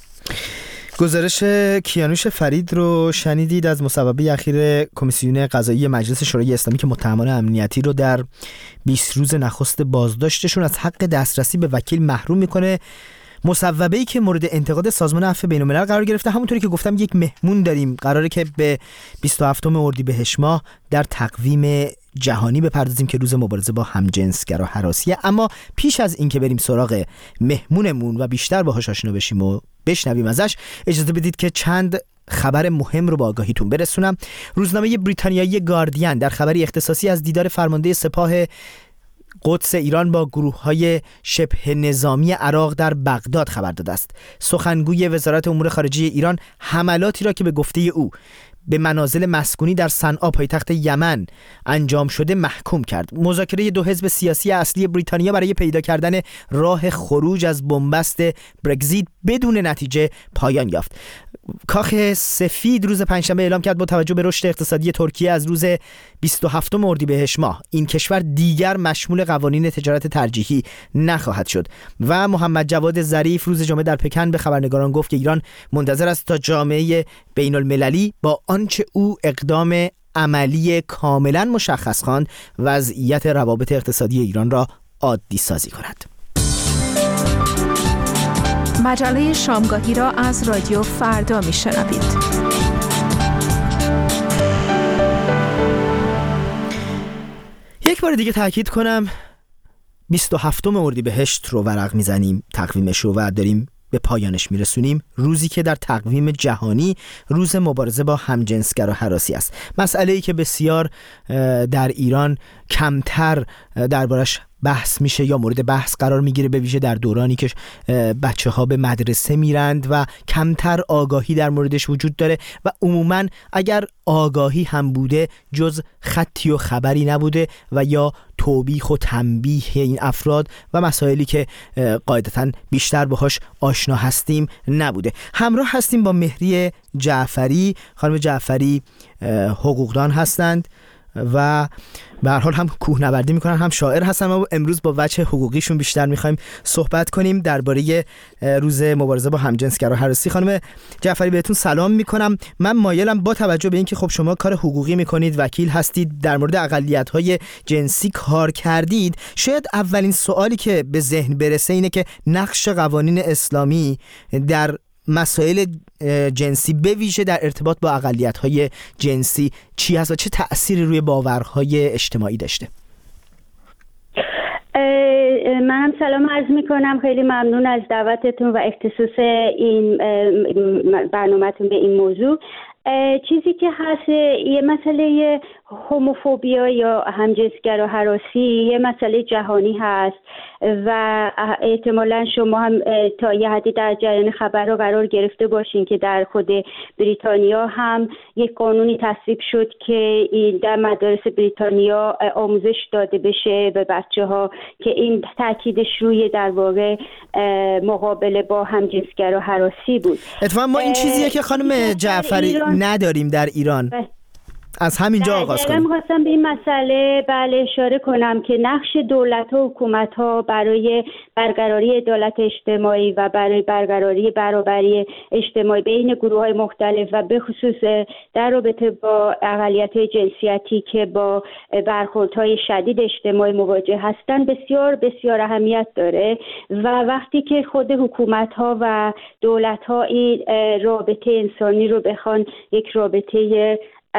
گزارش کیانوش فرید رو شنیدید از مصوبه اخیر کمیسیون قضایی مجلس شورای اسلامی که متهمان امنیتی رو در بیست روز نخست بازداشتشون از حق دسترسی به وکیل محروم میکنه. مصوبه‌ای که مورد انتقاد سازمان عفو بین الملل قرار گرفته. همونطوری که گفتم یک مهمون داریم، قراره که به بیست و هفتم اردیبهشت ماه در تقویم جهانی بپردازیم که روز مبارزه با همجنسگرا هراسیه. اما پیش از این که بریم سراغ مهمونمون و بیشتر باهاش آشنا بشیم و بشنویم ازش، اجازه بدید که چند خبر مهم رو با آگاهیتون برسونم. روزنامه بریتانیایی گاردین در خبری اختصاصی از دیدار فرمانده سپاه قدس ایران با گروه‌های شبه نظامی عراق در بغداد خبر داده است. سخنگوی وزارت امور خارجه ایران حملاتی را که به گفته او به منازل مسکونی در صنعا پایتخت یمن انجام شده محکوم کرد. مذاکره دو حزب سیاسی اصلی بریتانیا برای پیدا کردن راه خروج از بنبست برگزیت بدون نتیجه پایان یافت. کاخ سفید روز پنجشنبه اعلام کرد با توجه به رشد اقتصادی ترکیه از روز بیست و هفتم اردیبهشت ماه این کشور دیگر مشمول قوانین تجارت ترجیحی نخواهد شد. و محمد جواد ظریف روز جمعه در پکن به خبرنگاران گفت که ایران منتظر است تا جامعه بین المللی با آنچه او اقدام عملی کاملا مشخص خواند وضعیت روابط اقتصادی ایران را عادی سازی کند. مجله شامگاهی را از رادیو فردا میشنوید. یک بار دیگه تاکید کنم بیست و هفتم اردیبهشت رو ورق میزنیم، تقویمش رو و داریم به پایانش میرسونیم، روزی که در تقویم جهانی روز مبارزه با همجنسگرا هراسی است. مسئله‌ای که بسیار در ایران کمتر دربارش بحث میشه یا مورد بحث قرار میگیره، به ویژه در دورانی که بچه ها به مدرسه میرند و کمتر آگاهی در موردش وجود داره و عموما اگر آگاهی هم بوده جز خطی و خبری نبوده و یا توبیخ و تنبیه این افراد و مسائلی که قاعدتاً بیشتر باهاش آشنا هستیم نبوده. همراه هستیم با مهری جعفری. خانم جعفری حقوقدان هستند و به هر حال هم کوهنوردی میکنن هم شاعر هستن. ما امروز با وجه حقوقیشون بیشتر میخوایم صحبت کنیم درباره روز مبارزه با همجنسگرا هراسی. خانم جعفری بهتون سلام میکنم. من مایلم با توجه به اینکه خب شما کار حقوقی میکنید، وکیل هستید، در مورد اقلیت‌های جنسی کار کردید، شاید اولین سوالی که به ذهن برسه اینه که نقش قوانین اسلامی در مسائل جنسی به ویژه در ارتباط با اقلیت‌های جنسی چی هست و چه تأثیری روی باورهای اجتماعی داشته؟ منم سلام عرض میکنم. خیلی ممنون از دعوتتون و اختصاص این برنامه‌تون به این موضوع. چیزی که هست یه مسئله هوموفوبیا یا همجنسگرا هراسی یه مسئله جهانی هست و احتمالا شما هم تا یه حدی در جریان خبر رو قرار گرفته باشین که در خود بریتانیا هم یک قانونی تصویب شد که در مدارس بریتانیا آموزش داده بشه به بچه ها که این تاکیدش روی در واقع مقابله با همجنسگرا هراسی بود. اتفاقا ما این چیزیه که خانم جعفری نداریم در ایران. از همینجا آغاز کنم. من خواستم به این مسئله بله اشاره کنم که نقش دولت و حکومت ها برای برقراری عدالت اجتماعی و برای برقراری برابری اجتماعی بین گروه های مختلف و به خصوص در رابطه با اقلیت جنسیتی که با برخوردهای شدید اجتماعی مواجه هستند بسیار بسیار اهمیت داره و وقتی که خود حکومت ها و دولت ها این رابطه انسانی رو بخوان یک رابطه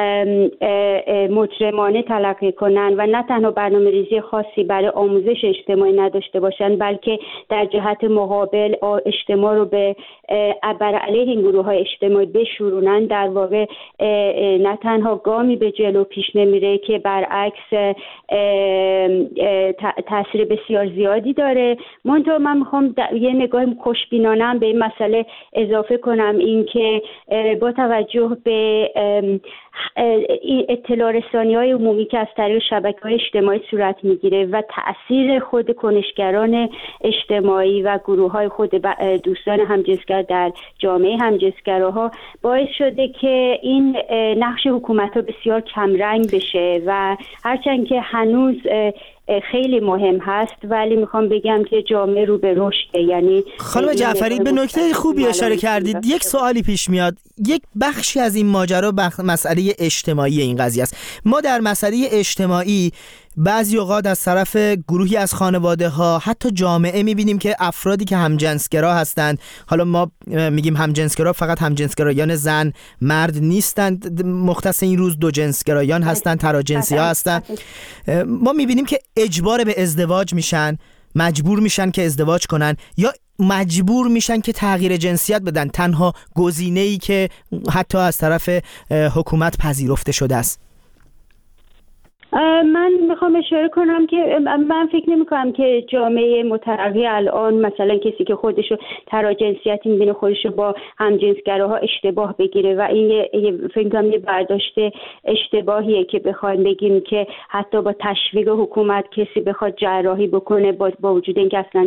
مجرمانه تلقی کنن و نه تنها برنامه ریزی خاصی برای آموزش اجتماعی نداشته باشن بلکه در جهت مقابل اجتماع رو به بر علیه این گروه های اجتماعی بشورونن، در واقع نه تنها گامی به جلو پیش نمیره که برعکس تاثیر بسیار زیادی داره. منتها من میخوام یه نگاه خوشبینانه هم به این مسئله اضافه کنم، این که با توجه به اطلاع رسانی های عمومی که از طریق شبکه‌های اجتماعی صورت میگیره و تأثیر خود کنشگران اجتماعی و گروه های خود دوستان همجنسگر در جامعه همجنسگراها باعث شده که این نقش حکومت ها بسیار کمرنگ بشه و هرچند که هنوز خیلی مهم هست ولی میخوام بگم که جامعه رو به رشد. یعنی خانم جعفری به نکته خوبی اشاره کردید. یک سوالی پیش میاد، یک بخشی از این ماجرا بخ... مسئله اجتماعی این قضیه است. ما در مسئله اجتماعی بعضی اوقات از طرف گروهی از خانواده ها حتی جامعه میبینیم که افرادی که همجنسگرا هستند، حالا ما میگیم همجنسگرا فقط همجنسگرایان زن مرد نیستند، مختص این روز دو جنسگرایان هستند، تراجنسی ها هستند. ما میبینیم که اجبار به ازدواج میشن، مجبور میشن که ازدواج کنن یا مجبور میشن که تغییر جنسیت بدن، تنها گزینه‌ای که حتی از طرف حکومت پذیرفته شده است. من میخوام اشاره کنم که من فکر نمی کنم که جامعه مترقی الان مثلا کسی که خودشو تراجنسیتی میبینه خودشو با همجنسگراها اشتباه بگیره و این یه فکر کنم یه برداشت اشتباهیه که بخوایم بگیم که حتی با تشویق حکومت کسی بخواد جراحی بکنه با, با وجود اینکه اصلا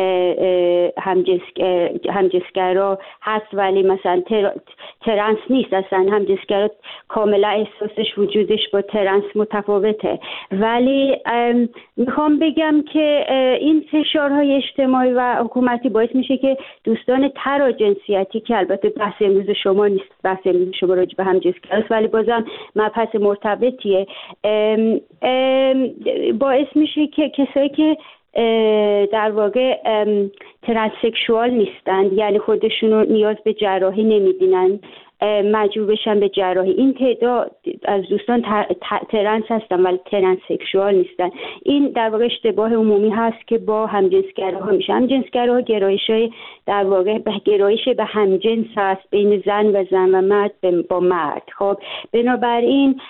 همجنس همجنسگرا هست ولی مثلا تر... ترنس نیست، اصلا همجنسگرا کاملا احساسش وجودش با ترنس متفاوته. ولی میخوام بگم که این فشارهای اجتماعی و حکومتی باعث میشه که دوستان تراجنسیتی که البته بحث امروز شما نیست، بحث امروز شما راجع به همجنسگراست ولی بازم مبحث مرتبطیه، ام ام باعث میشه که کسایی که در واقع ترانسکشوال نیستند، یعنی خودشونو نیاز به جراحی نمیبینن، مجبور بشن به جراحی. این تعداد از دوستان ترنس هستن ولی ترنسکشوال نیستن. این در واقع اشتباه عمومی هست که با همجنسگراها میشه. همجنسگراها گرایش‌های در واقع به گرایش به همجنس هست، بین زن و زن و مرد با مرد. خب بنابراین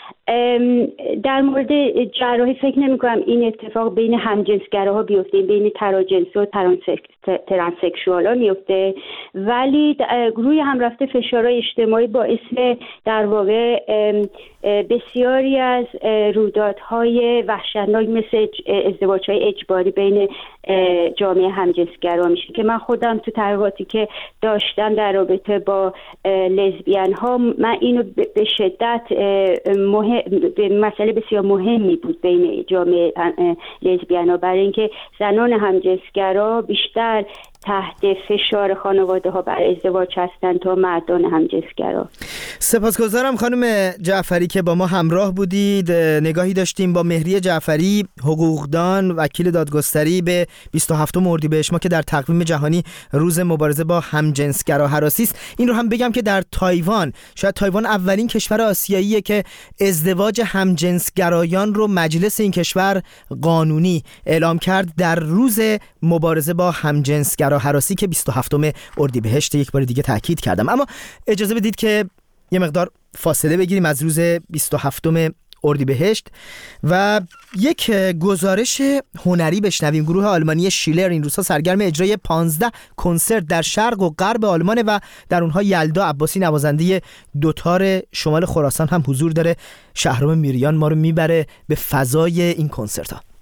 در مورد جراحی فکر نمی‌کنم این اتفاق بین همجنسگراها بیفته، بین تراجنس و ترانسکشوال‌ها میفته، ولی روی هم رفته فشارهای اجتماعی باعث در واقع بسیاری از رویدادهای وحشتناک مثل ازدواج‌های اجباری بین جامعه همجنسگرا میشه که من خودم تو تحقیقاتی که داشتم در رابطه با لزبیان ها من اینو به شدت مهم، مسئله بسیار مهمی بود بین جامعه لزبیان ها، برای اینکه زنان همجنسگرا بیشتر تحت فشار خانواده ها برای ازدواج هستند تا مردان همجنسگرا. سپاسگزارم خانم جعفری که با ما همراه بودید. نگاهی داشتیم با مهری جعفری، حقوقدان، وکیل دادگستری به بیست و هفتم اردیبهشت ماه که در تقویم جهانی روز مبارزه با همجنسگرا هراسی است. این رو هم بگم که در تایوان، شاید تایوان اولین کشور آسیاییه که ازدواج همجنسگرایان رو مجلس این کشور قانونی اعلام کرد در روز مبارزه با همجنسگرا هراسی که بیست و هفتم اردیبهشت. یک بار دیگه تاکید کردم. اما اجازه بدید که یه مقدار فاصله بگیریم از روز بیست و هفتم اردیبهشت و یک گزارش هنری بشنویم. گروه آلمانی شیلر این روزها سرگرم اجرای پانزده کنسرت در شرق و غرب آلمان و در اونها یلدا عباسی نوازنده دوتار شمال خراسان هم حضور داره. شهرام میریان ما رو میبره به فضای این کنسرت ها.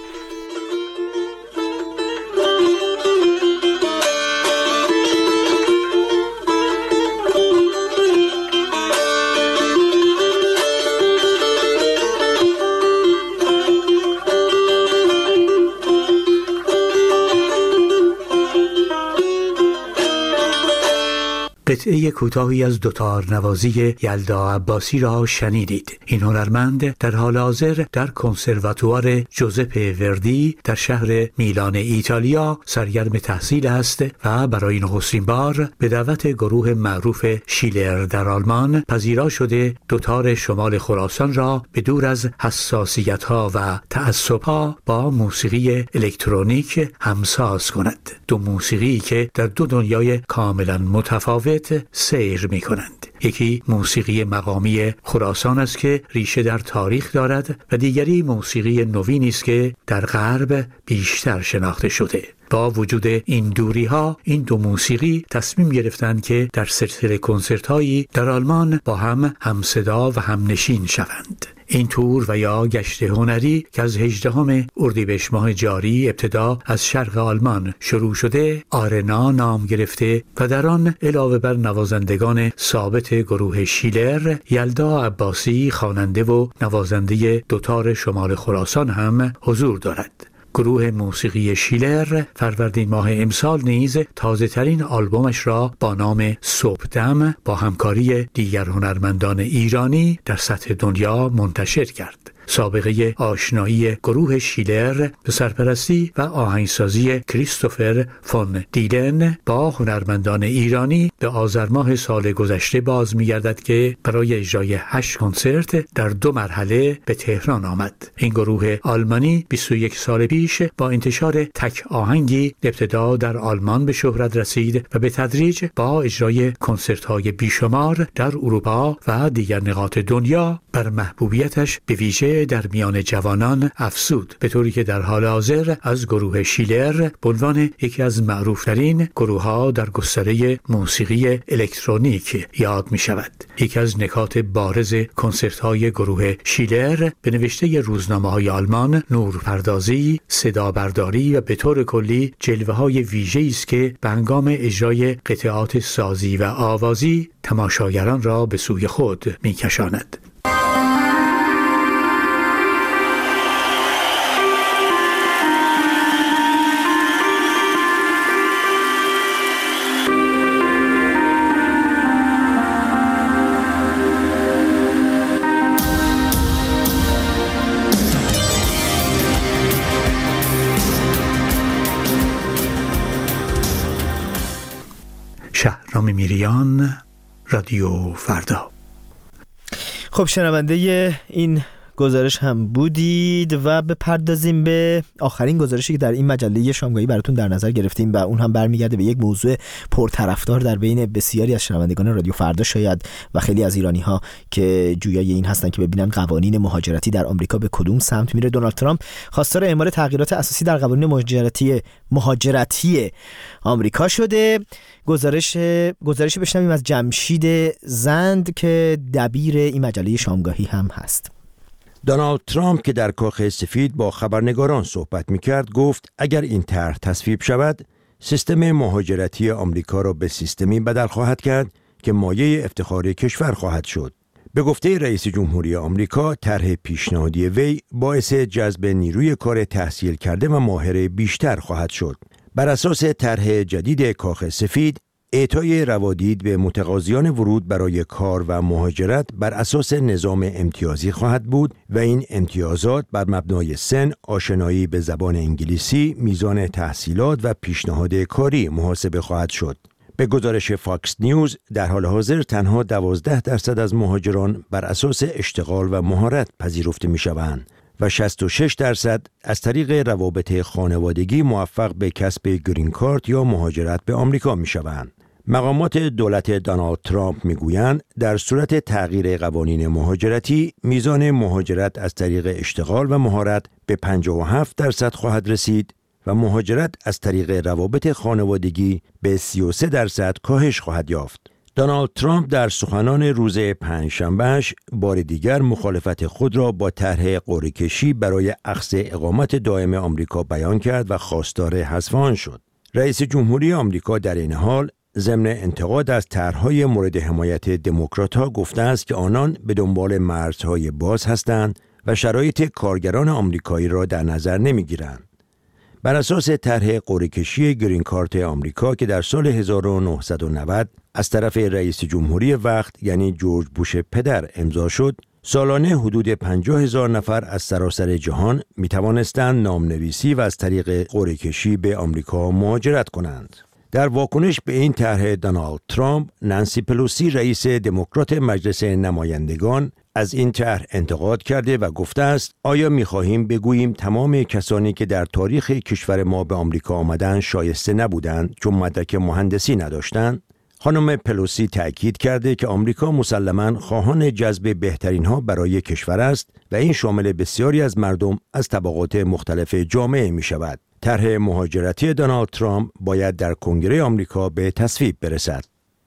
قطعه کوتاهی از دوتار نوازی یلدا عباسی را شنیدید. این هنرمند در حال حاضر در کنسرواتوار جوزپه وردی در شهر میلان ایتالیا سرگرم تحصیل است و برای نخستین بار به دعوت گروه معروف شیلر در آلمان پذیرا شده دوتار شمال خراسان را به دور از حساسیت‌ها و تعصب‌ها با موسیقی الکترونیک همساز کند. دو موسیقی که در دو دنیای کاملا متفاوت سیر می کنند. یکی موسیقی مقامی خراسان است که ریشه در تاریخ دارد و دیگری موسیقی نوینی است که در غرب بیشتر شناخته شده. با وجود این دوری ها این دو موسیقی تصمیم گرفتند که در سلسله کنسرت هایی در آلمان با هم همصدا و همنشین شوند. این تور و یا گشت هنری که از هجدهم اردیبهشت ماه جاری ابتدا از شرق آلمان شروع شده آرنا نام گرفته و در آن علاوه بر نوازندگان ثابت گروه شیلر، یلدا عباسی خواننده و نوازنده دوتار شمال خراسان هم حضور دارد. گروه موسیقی شیلر فروردین ماه امسال نیز تازه ترین آلبومش را با نام صبحدم با همکاری دیگر هنرمندان ایرانی در سطح دنیا منتشر کرد. سابقه آشنایی گروه شیلر به سرپرستی و آهنگسازی کریستوفر فون دیلن با هنرمندان ایرانی به آذر ماه سال گذشته باز می‌گردد که برای اجرای هشت کنسرت در دو مرحله به تهران آمد. این گروه آلمانی بیست و یک سال پیش با انتشار تک آهنگی ابتدا در آلمان به شهرت رسید و به تدریج با اجرای کنسرت‌های بیشمار در اروپا و دیگر نقاط دنیا بر محبوبیتش به ویژه شیوع در میان جوانان افزود، به طوری که در حال حاضر از گروه شیلر به عنوان یکی از معروفترین گروه‌ها در گستره موسیقی الکترونیک یاد می شود. یکی از نکات بارز کنسرت‌های گروه شیلر به نوشته روزنامه‌های آلمان نورپردازی، صدابرداری و به طور کلی جلوه‌های ویژه‌ای است که به هنگام اجرای قطعات سازی و آوازی تماشاگران را به سوی خود می‌کشاند. شهرام میریان، رادیو فردا. خب شنونده این گزارش هم بودید و بپردازیم به آخرین گزارشی که در این مجله شامگاهی براتون در نظر گرفتیم و اون هم برمیگرده به یک موضوع پرطرفدار در بین بسیاری از شنوندگان رادیو فردا شاید و خیلی از ایرانی ها که جویای این هستن که ببینن قوانین مهاجرتی در آمریکا به کدوم سمت میره. دونالد ترامپ خواستار اعمال تغییرات اساسی در قوانین مهاجرتی مهاجرتی آمریکا شده. گزارش گزارشی بشنویم از جمشید زند که دبیر این مجله شامگاهی هم هست. دونالد ترامپ که در کاخ سفید با خبرنگاران صحبت می‌کرد گفت اگر این طرح تصویب شود سیستم مهاجرتی آمریکا را به سیستمی بدل خواهد کرد که مایه افتخار کشور خواهد شد. به گفته رئیس جمهوری آمریکا طرح پیشنهادی وی باعث جذب نیروی کار تحصیل کرده و ماهر بیشتر خواهد شد. بر اساس طرح جدید کاخ سفید اعطای روادید به متقاضیان ورود برای کار و مهاجرت بر اساس نظام امتیازی خواهد بود و این امتیازات بر مبنای سن، آشنایی به زبان انگلیسی، میزان تحصیلات و پیشنهاد کاری محاسبه خواهد شد. به گزارش فاکس نیوز در حال حاضر تنها دوازده درصد از مهاجران بر اساس اشتغال و مهارت پذیرفته می شوند و شصت و شش درصد از طریق روابط خانوادگی موفق به کسب گرین کارت یا مهاجرت به آمریکا می شوند. مقامات دولت دونالد ترامپ میگویند در صورت تغییر قوانین مهاجرتی میزان مهاجرت از طریق اشتغال و مهارت به پنجاه و هفت درصد خواهد رسید و مهاجرت از طریق روابط خانوادگی به سی و سه درصد کاهش خواهد یافت. دونالد ترامپ در سخنان روز پنجشنبهش بار دیگر مخالفت خود را با طرح قرعه کشی برای اخذ اقامت دائم آمریکا بیان کرد و خواستار حذف آن شد. رئیس جمهوری آمریکا در این حال ضمن انتقاد از طرح‌های مورد حمایت دموکرات‌ها گفته است که آنان به دنبال مرزهای باز هستند و شرایط کارگران آمریکایی را در نظر نمی‌گیرند. بر اساس طرح قرعه کشی گرین کارت آمریکا که در سال هزار و نهصد و نود از طرف رئیس جمهوری وقت یعنی جورج بوش پدر امضا شد، سالانه حدود پنجاه هزار نفر از سراسر جهان می توانستند نامنویسی و از طریق قرعه کشی به آمریکا مهاجرت کنند. در واکنش به این طرح دونالد ترامپ، نانسی پلوسی رئیس دموکرات مجلس نمایندگان از این طرح انتقاد کرده و گفته است آیا می‌خواهیم بگوییم تمام کسانی که در تاریخ کشور ما به آمریکا آمدند شایسته نبودند چون مدرک مهندسی نداشتند؟ خانم پلوسی تأکید کرده که آمریکا مسلماً خواهان جذب بهترین‌ها برای کشور است و این شامل بسیاری از مردم از طبقات مختلف جامعه می‌شود. طرح مهاجرتی دونالد ترامپ باید در کنگره آمریکا به تصویب برسد.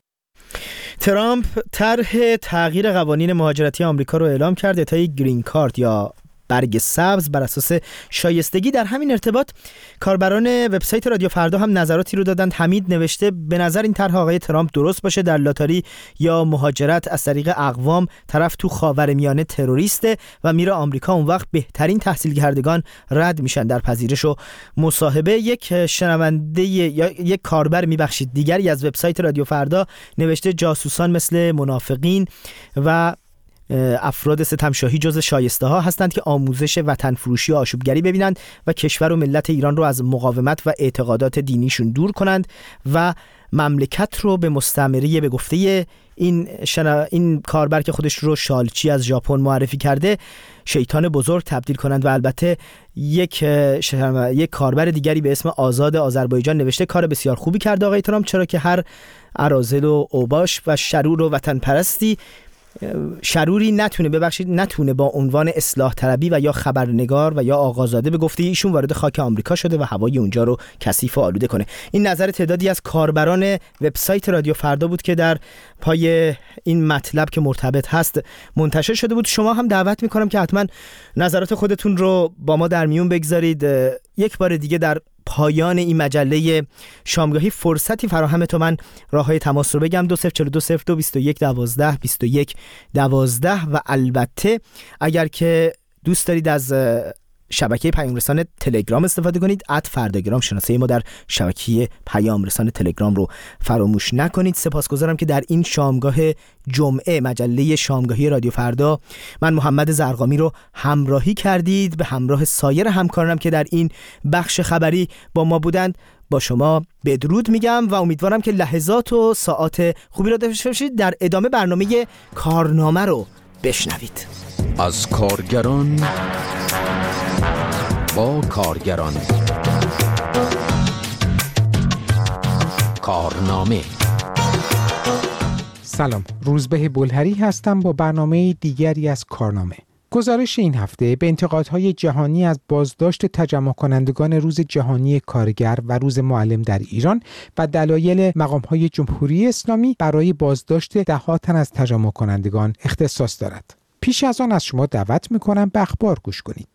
ترامپ طرح تغییر قوانین مهاجرتی آمریکا رو اعلام کرد. اعطای گرین کارت یا برگ سبز بر اساس شایستگی. در همین ارتباط کاربران وبسایت رادیو فردا هم نظراتی رو دادند. حمید نوشته به نظر این طرح آقای ترامپ درست باشه. در لاتاری یا مهاجرت از طریق اقوام طرف تو خاورمیانه تروریسته و میره آمریکا، اون وقت بهترین تحصیل کردگان رد میشن در پذیرش و مصاحبه. یک شنونده یا یک کاربر میبخشید دیگری از وبسایت رادیو فردا نوشته جاسوسان مثل منافقین و افراد ستمشاهی جز شایسته ها هستند که آموزش وطن فروشی و آشوبگری ببینند و کشور و ملت ایران رو از مقاومت و اعتقادات دینیشون دور کنند و مملکت رو به مستعمره، به گفته این شنا... این کاربر که خودش رو شالچی از ژاپن معرفی کرده، شیطان بزرگ تبدیل کنند. و البته یک شنا... یک کاربر دیگری به اسم آزاد آذربایجان نوشته کار بسیار خوبی کرده آقای ترامپ، چرا که هر اراذل و اوباش و شرور و وطن پرستی شروری نتونه ببخشید نتونه با عنوان اصلاح طلبی و یا خبرنگار و یا آقازاده به گفته ایشون وارد خاک آمریکا شده و هوای اونجا رو کثیف و آلوده کنه. این نظر تعدادی از کاربران وبسایت رادیو فردا بود که در پای این مطلب که مرتبط هست منتشر شده بود. شما هم دعوت میکنم که حتما نظرات خودتون رو با ما در میون بگذارید. یک بار دیگه در پایان این مجله شامگاهی فرصتی فراهم تو من راههای تماس رو بگم: دو صفر چهار دو صفر دو بیست و یک دوازده بیست و یک دوازده و البته اگر که دوست دارید از شبکه پیام رسان تلگرام استفاده کنید، ات فرداگرام شناسه ما در شبکه پیام رسان تلگرام رو فراموش نکنید. سپاسگزارم که در این شامگاه جمعه مجله شامگاهی رادیو فردا من محمد زرقامی رو همراهی کردید. به همراه سایر همکارانم که در این بخش خبری با ما بودند با شما بدرود میگم و امیدوارم که لحظات و ساعات خوبی را داشته باشید. در ادامه برنامه کارنامه رو بشنوید. از کارگران با کارگران، کارنامه. سلام، روزبه بلهری هستم با برنامه دیگری از کارنامه. گزارش این هفته به انتقادهای جهانی از بازداشت تجمع کنندگان روز جهانی کارگر و روز معلم در ایران و دلایل مقامهای جمهوری اسلامی برای بازداشت ده ها تن از تجمع کنندگان اختصاص دارد. پیش از آن از شما دعوت می‌کنم به اخبار گوش کنید.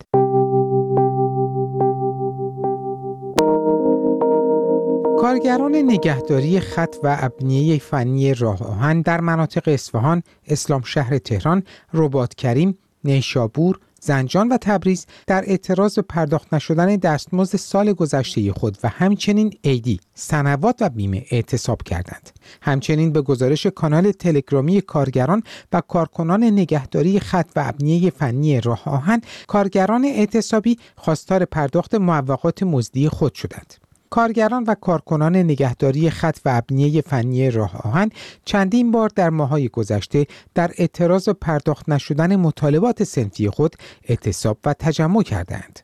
کارگران نگهداری خط و ابنیه فنی راه آهن در مناطق اصفهان، اسلام شهر تهران، رباط کریم، نیشابور، زنجان و تبریز در اعتراض به پرداخت نشدن دستمزد سال گذشته خود و همچنین عیدی، سنوات و بیمه اعتصاب کردند. همچنین به گزارش کانال تلگرامی کارگران و کارکنان نگهداری خط و ابنیه فنی راه آهن، کارگران اعتصابی خواستار پرداخت معوقات مزدی خود شدند. کارگران و کارکنان نگهداری خط و ابنیه فنی راه آهن چندین بار در ماه‌های گذشته در اعتراض پرداخت نشدن مطالبات صنفی خود اعتصاب و تجمع کردند.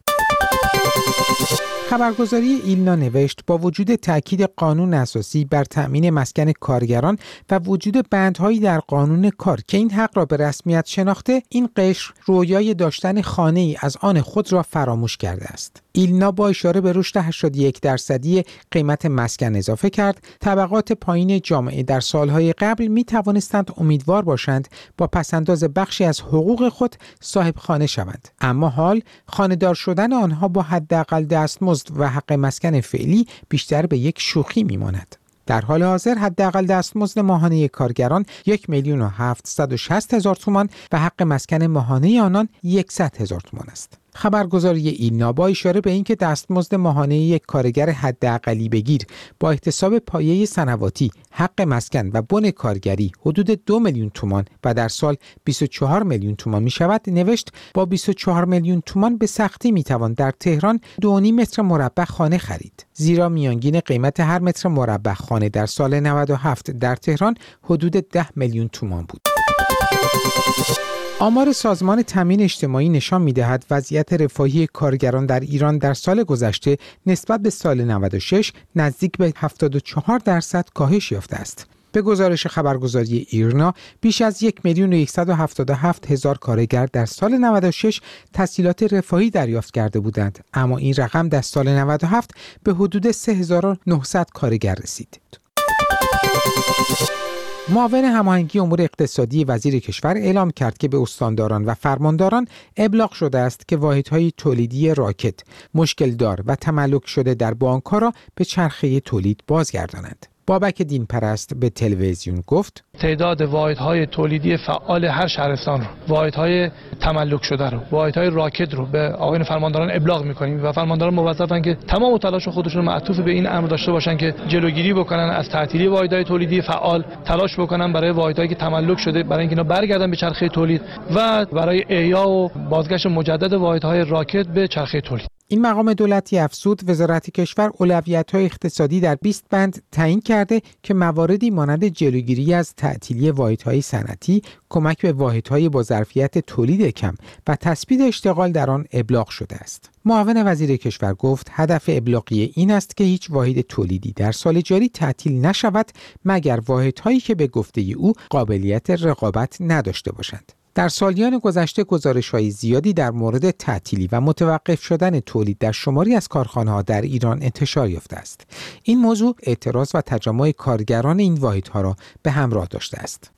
خبرگزاری ایلنا نوشت با وجود تأکید قانون اساسی بر تأمین مسکن کارگران و وجود بندهایی در قانون کار که این حق را به رسمیت شناخته، این قشر رویای داشتن خانه‌ای از آن خود را فراموش کرده است. ایلنا با اشاره به رشد هشتاد و یک درصدی قیمت مسکن اضافه کرد طبقات پایین جامعه در سالهای قبل می توانستند امیدوار باشند با پسنداز بخشی از حقوق خود صاحب خانه شوند، اما حال خانه‌دار شدن آنها با حداقل دستمزد و حق مسکن فعلی بیشتر به یک شوخی میماند. در حال حاضر حداقل دستمزد ماهانه کارگران یک میلیون و هفتصد و شصت هزار تومان و حق مسکن ماهانه آنان یکصد هزار تومان است. خبرگزاری ایلنا با اشاره به اینکه دستمزد ماهانه یک کارگر حداقلی بگیر با احتساب پایه سنواتی، حق مسکن و بن کارگری حدود دو میلیون تومان و در سال بیست و چهار میلیون تومان می شود، نوشت با بیست و چهار میلیون تومان به سختی می توان در تهران دو و نیم متر مربع خانه خرید، زیرا میانگین قیمت هر متر مربع خانه در سال نود و هفت در تهران حدود ده میلیون تومان بود. آمار سازمان تامین اجتماعی نشان می‌دهد وضعیت رفاهی کارگران در ایران در سال گذشته نسبت به سال نود و شش نزدیک به هفتاد و چهار درصد کاهش یافته است. به گزارش خبرگزاری ایرنا، بیش از یک میلیون و صد و هفتاد و هفت هزار کارگر در سال نود و شش تسهیلات رفاهی دریافت کرده بودند، اما این رقم در سال نود و هفت به حدود سه هزار و نهصد کارگر رسید. معاون هماهنگی امور اقتصادی وزیر کشور اعلام کرد که به استانداران و فرمانداران ابلاغ شده است که واحدهای تولیدی راکت مشکل دار و تملک شده در بانک‌ها را به چرخه تولید بازگردانند. بابک دینپرست به تلویزیون گفت تعداد واحدهای تولیدی فعال هر شهرستان رو، واحدهای تملک شده رو، واحدهای راکت رو به آقایان فرمانداران ابلاغ می‌کنیم و فرمانداران موظفن که تمام تلاش خودشون معطوف به این امر داشته باشن که جلوگیری بکنن از تعطیلی واحدهای تولیدی فعال، تلاش بکنن برای واحدهایی که تملک شده برای اینکه اینا برگردن به چرخه تولید و برای احیا و بازگشت مجدد واحدهای راکت به چرخه تولید. این مقام دولتی افزود وزارت کشور اولویت‌های اقتصادی در بیست بند تعیین کرده که مواردی مانند جلوگیری از تعطیلی واحدهای صنعتی، کمک به واحدهای با ظرفیت تولید کم و تثبیت اشتغال در آن ابلاغ شده است. معاون وزیر کشور گفت هدف ابلاغیه این است که هیچ واحد تولیدی در سال جاری تعطیل نشود مگر واحدهایی که به گفته او قابلیت رقابت نداشته باشند. در سالیان گذشته گزارش‌های زیادی در مورد تعطیلی و متوقف شدن تولید در شماری از کارخانه‌ها در ایران انتشار یافته است. این موضوع اعتراض و تجمع کارگران این واحدها را به همراه داشته است.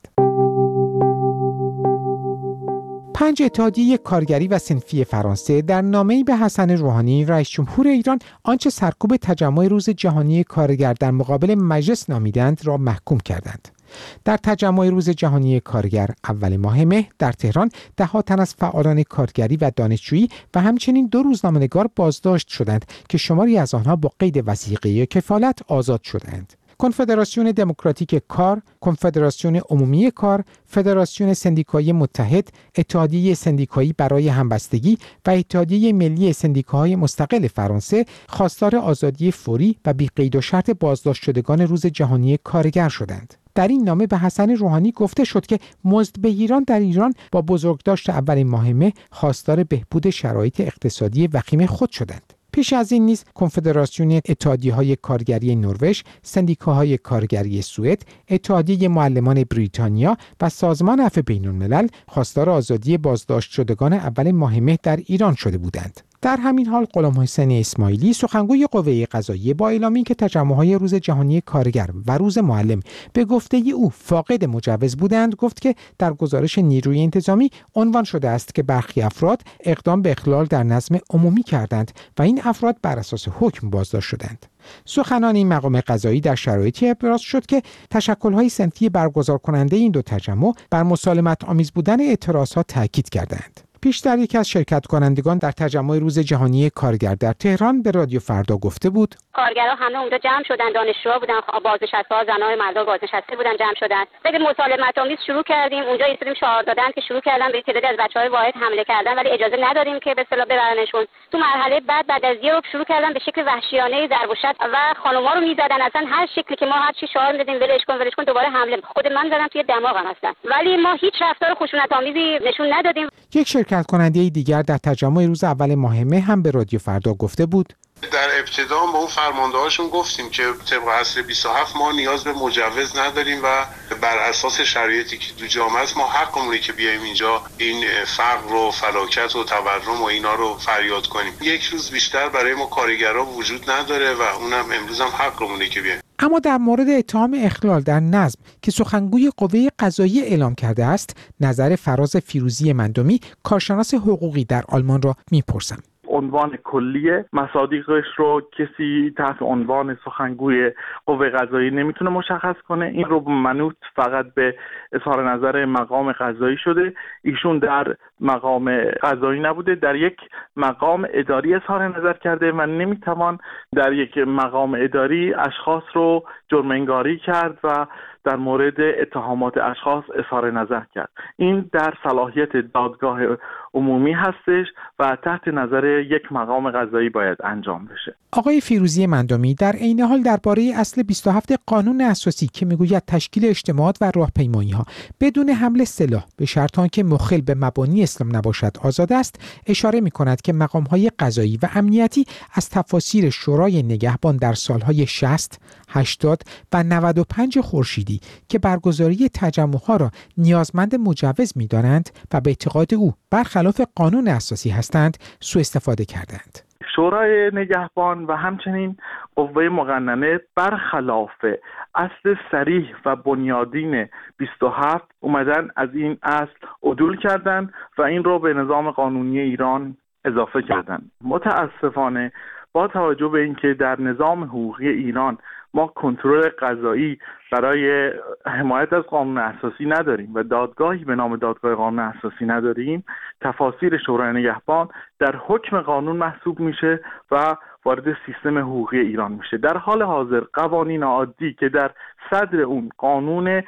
پنج اتحادیه کارگری و صنفی فرانسه در نامه‌ای به حسن روحانی رئیس جمهور ایران آنچه سرکوب تجمع روز جهانی کارگر در مقابل مجلس نامیدند را محکوم کردند. در تجمع روز جهانی کارگر اول ماه مه در تهران ده ها تن از فعالان کارگری و دانشجویی و همچنین دو روزنامه‌نگار بازداشت شدند که شماری از آنها با قید وثیقه کفالت آزاد شدند. کنفدراسیون دموکراتیک کار، کنفدراسیون عمومی کار، فدراسیون سندیکایی متحد، اتحادیه سندیکایی برای همبستگی و اتحادیه ملی سندیکاهای مستقل فرانسه خواستار آزادی فوری و بی قید و شرط بازداشت شدگان روز جهانی کارگر شدند. در این نامه به حسن روحانی گفته شد که مزدبگیران در ایران با بزرگداشت اولین ماه مه خواستار بهبود شرایط اقتصادی وخیم خود شدند. پیش از این نیز کنفدراسیون اتحادیه‌های کارگری نروژ، سندیکاهای کارگری سوئد، اتحادیه معلمان بریتانیا و سازمان عفو بین‌الملل خواستار آزادی بازداشت شدگان اول ماه مه در ایران شده بودند. در همین حال غلام حسین اسماعیلی سخنگوی قوه قضاییه با اعلام اینکه تجمع‌های روز جهانی کارگر و روز معلم به گفته او فاقد مجوز بودند گفت که در گزارش نیروی انتظامی عنوان شده است که برخی افراد اقدام به اخلال در نظم عمومی کردند و این افراد بر اساس حکم بازداشت شدند. سخنان این مقام قضایی در شرایطی ابراز شد که تشکل‌های صنفی برگزار کننده این دو تجمع بر مسالمت آمیز بودن اعتراضات تاکید کردند. پیشتر یکی از شرکت کنندگان در تجمع روز جهانی کارگر در تهران به رادیو فردا گفته بود کارگرها همه اونجا جمع شدن، دانشجوها بودن، بازنشسته‌ها، زنان مردان بازنشسته بودن جمع شدن. به مسالمت آمیز شروع کردیم، اونجا ایستادیم شعار دادن که شروع کردن به تعدادی از بچه‌های واحد حمله کردن ولی اجازه ندادیم که به اصطلاح ببرنشون. تو مرحله بعد بعد از یه رو شروع کردن به شکل وحشیانه ضرب و شتم و خانم‌ها رو می‌زدن، اصلا هر شکلی که ما هر چی شعار می‌دادیم ولش کن ولش کن دوباره حمله. خود من زدم توی دماغم هستن ولی ما هیچ رفتار خشونت‌آمیزی نشون ندادیم. یک شرکت کننده دیگر در تجمع روز اول ماه مه هم به رادیو فردا گفته بود در ابتدا با اون فرماندهاشون گفتیم که طبق اصل بیست و هفت ما نیاز به مجوز نداریم و بر اساس شرایطی که تو جامعه است ما حقمونه که بیایم اینجا این فقر و فلاکت و تورم و اینا رو فریاد کنیم. یک روز بیشتر برای ما کارگرها وجود نداره و اونم امروز هم حقمونه که بیایم. اما در مورد اتهام اخلال در نظم که سخنگوی قوه قضاییه اعلام کرده است، نظر فراز فیروزی مندمی کارشناس حقوقی در آلمان را میپرسم. عنوان کلی مصادیقش رو کسی تحت عنوان سخنگوی قوه قضاییه نمیتونه مشخص کنه. این رو منوط فقط به اظهار نظر مقام قضایی شده. ایشون در مقام قضایی نبوده، در یک مقام اداری اظهار نظر کرده و نمیتوان در یک مقام اداری اشخاص رو جرم انگاری کرد و در مورد اتهامات اشخاص اظهار نظر کرد. این در صلاحیت دادگاه عمومی هستش و تحت نظر یک مقام قضایی باید انجام بشه. آقای فیروزی مندمی در عین حال درباره اصل بیست و هفت قانون اساسی که میگوید تشکیل اجتماعات و راهپیمایی‌ها بدون حمل سلاح به شرط آنکه مخل به مبانی اسلام نباشد آزاد است، اشاره می‌کند که مقام‌های قضایی و امنیتی از تفاسیر شورای نگهبان در سال‌های شصت، هشتاد و نود و پنج خورشیدی که برگزاری تجمع‌ها را نیازمند مجوز می‌دانند و به اعتقاد او برخلاف قانون اساسی هستند سوء استفاده کردند. شورای نگهبان و همچنین قوه مقننه برخلاف اصل صریح و بنیادین بیست و هفت اومدن از این اصل عدول کردن و این رو به نظام قانونی ایران اضافه کردن. متاسفانه با توجه به اینکه در نظام حقوقی ایران ما کنترل قضایی برای حمایت از قانون اساسی نداریم و دادگاهی به نام دادگاه قانون اساسی نداریم، تفاسیر شورای نگهبان در حکم قانون محسوب میشه و وارد سیستم حقوقی ایران میشه. در حال حاضر قوانین عادی که در صدر اون قانون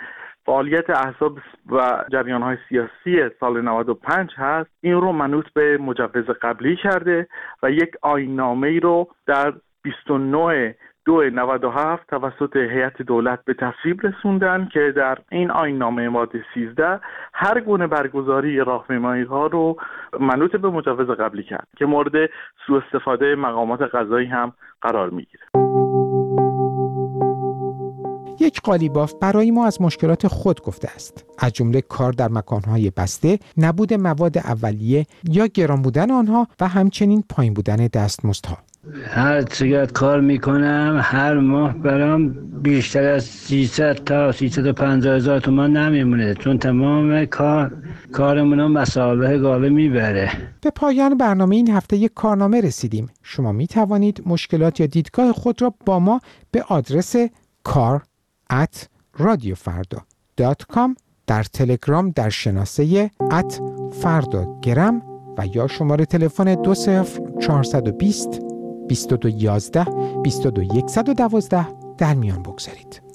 فعالیت احزاب و جریان‌های سیاسی سال نود و پنج هست، این رو منوط به مجوز قبلی کرده و یک آیین‌نامه‌ای رو در بیست و نه دو نود و هفت توسط هیئت دولت به تصویب رسوندن که در این آیین‌نامه ماده سیزده هر گونه برگزاری راهپیمایی‌ها رو منوط به مجوز قبلی کرد که مورد سوء استفاده مقامات قضایی هم قرار میگیره. یک قالیباف برای ما از مشکلات خود گفته است، از جمله کار در مکانهای بسته، نبود مواد اولیه یا گران بودن آنها و همچنین پایین بودن دستمزدها. هر چقدر کار میکنم هر ماه برام بیشتر از سیصد تا سیصد و پنجاه هزار تومان نمیمونه، چون تمام کار کارمون مسابقه گاله میبره. به پایان برنامه این هفته یک کارنامه رسیدیم. شما می توانید مشکلات یا دیدگاه خود را با ما به آدرس کار ات رادیو فردا دات کام در تلگرام در شناسه ات فردا گرم و یا شماره تلفن دو صفر چهارصد و بیست بیست و دو یازده بیست و دو صد و دوازده در میان بگذارید.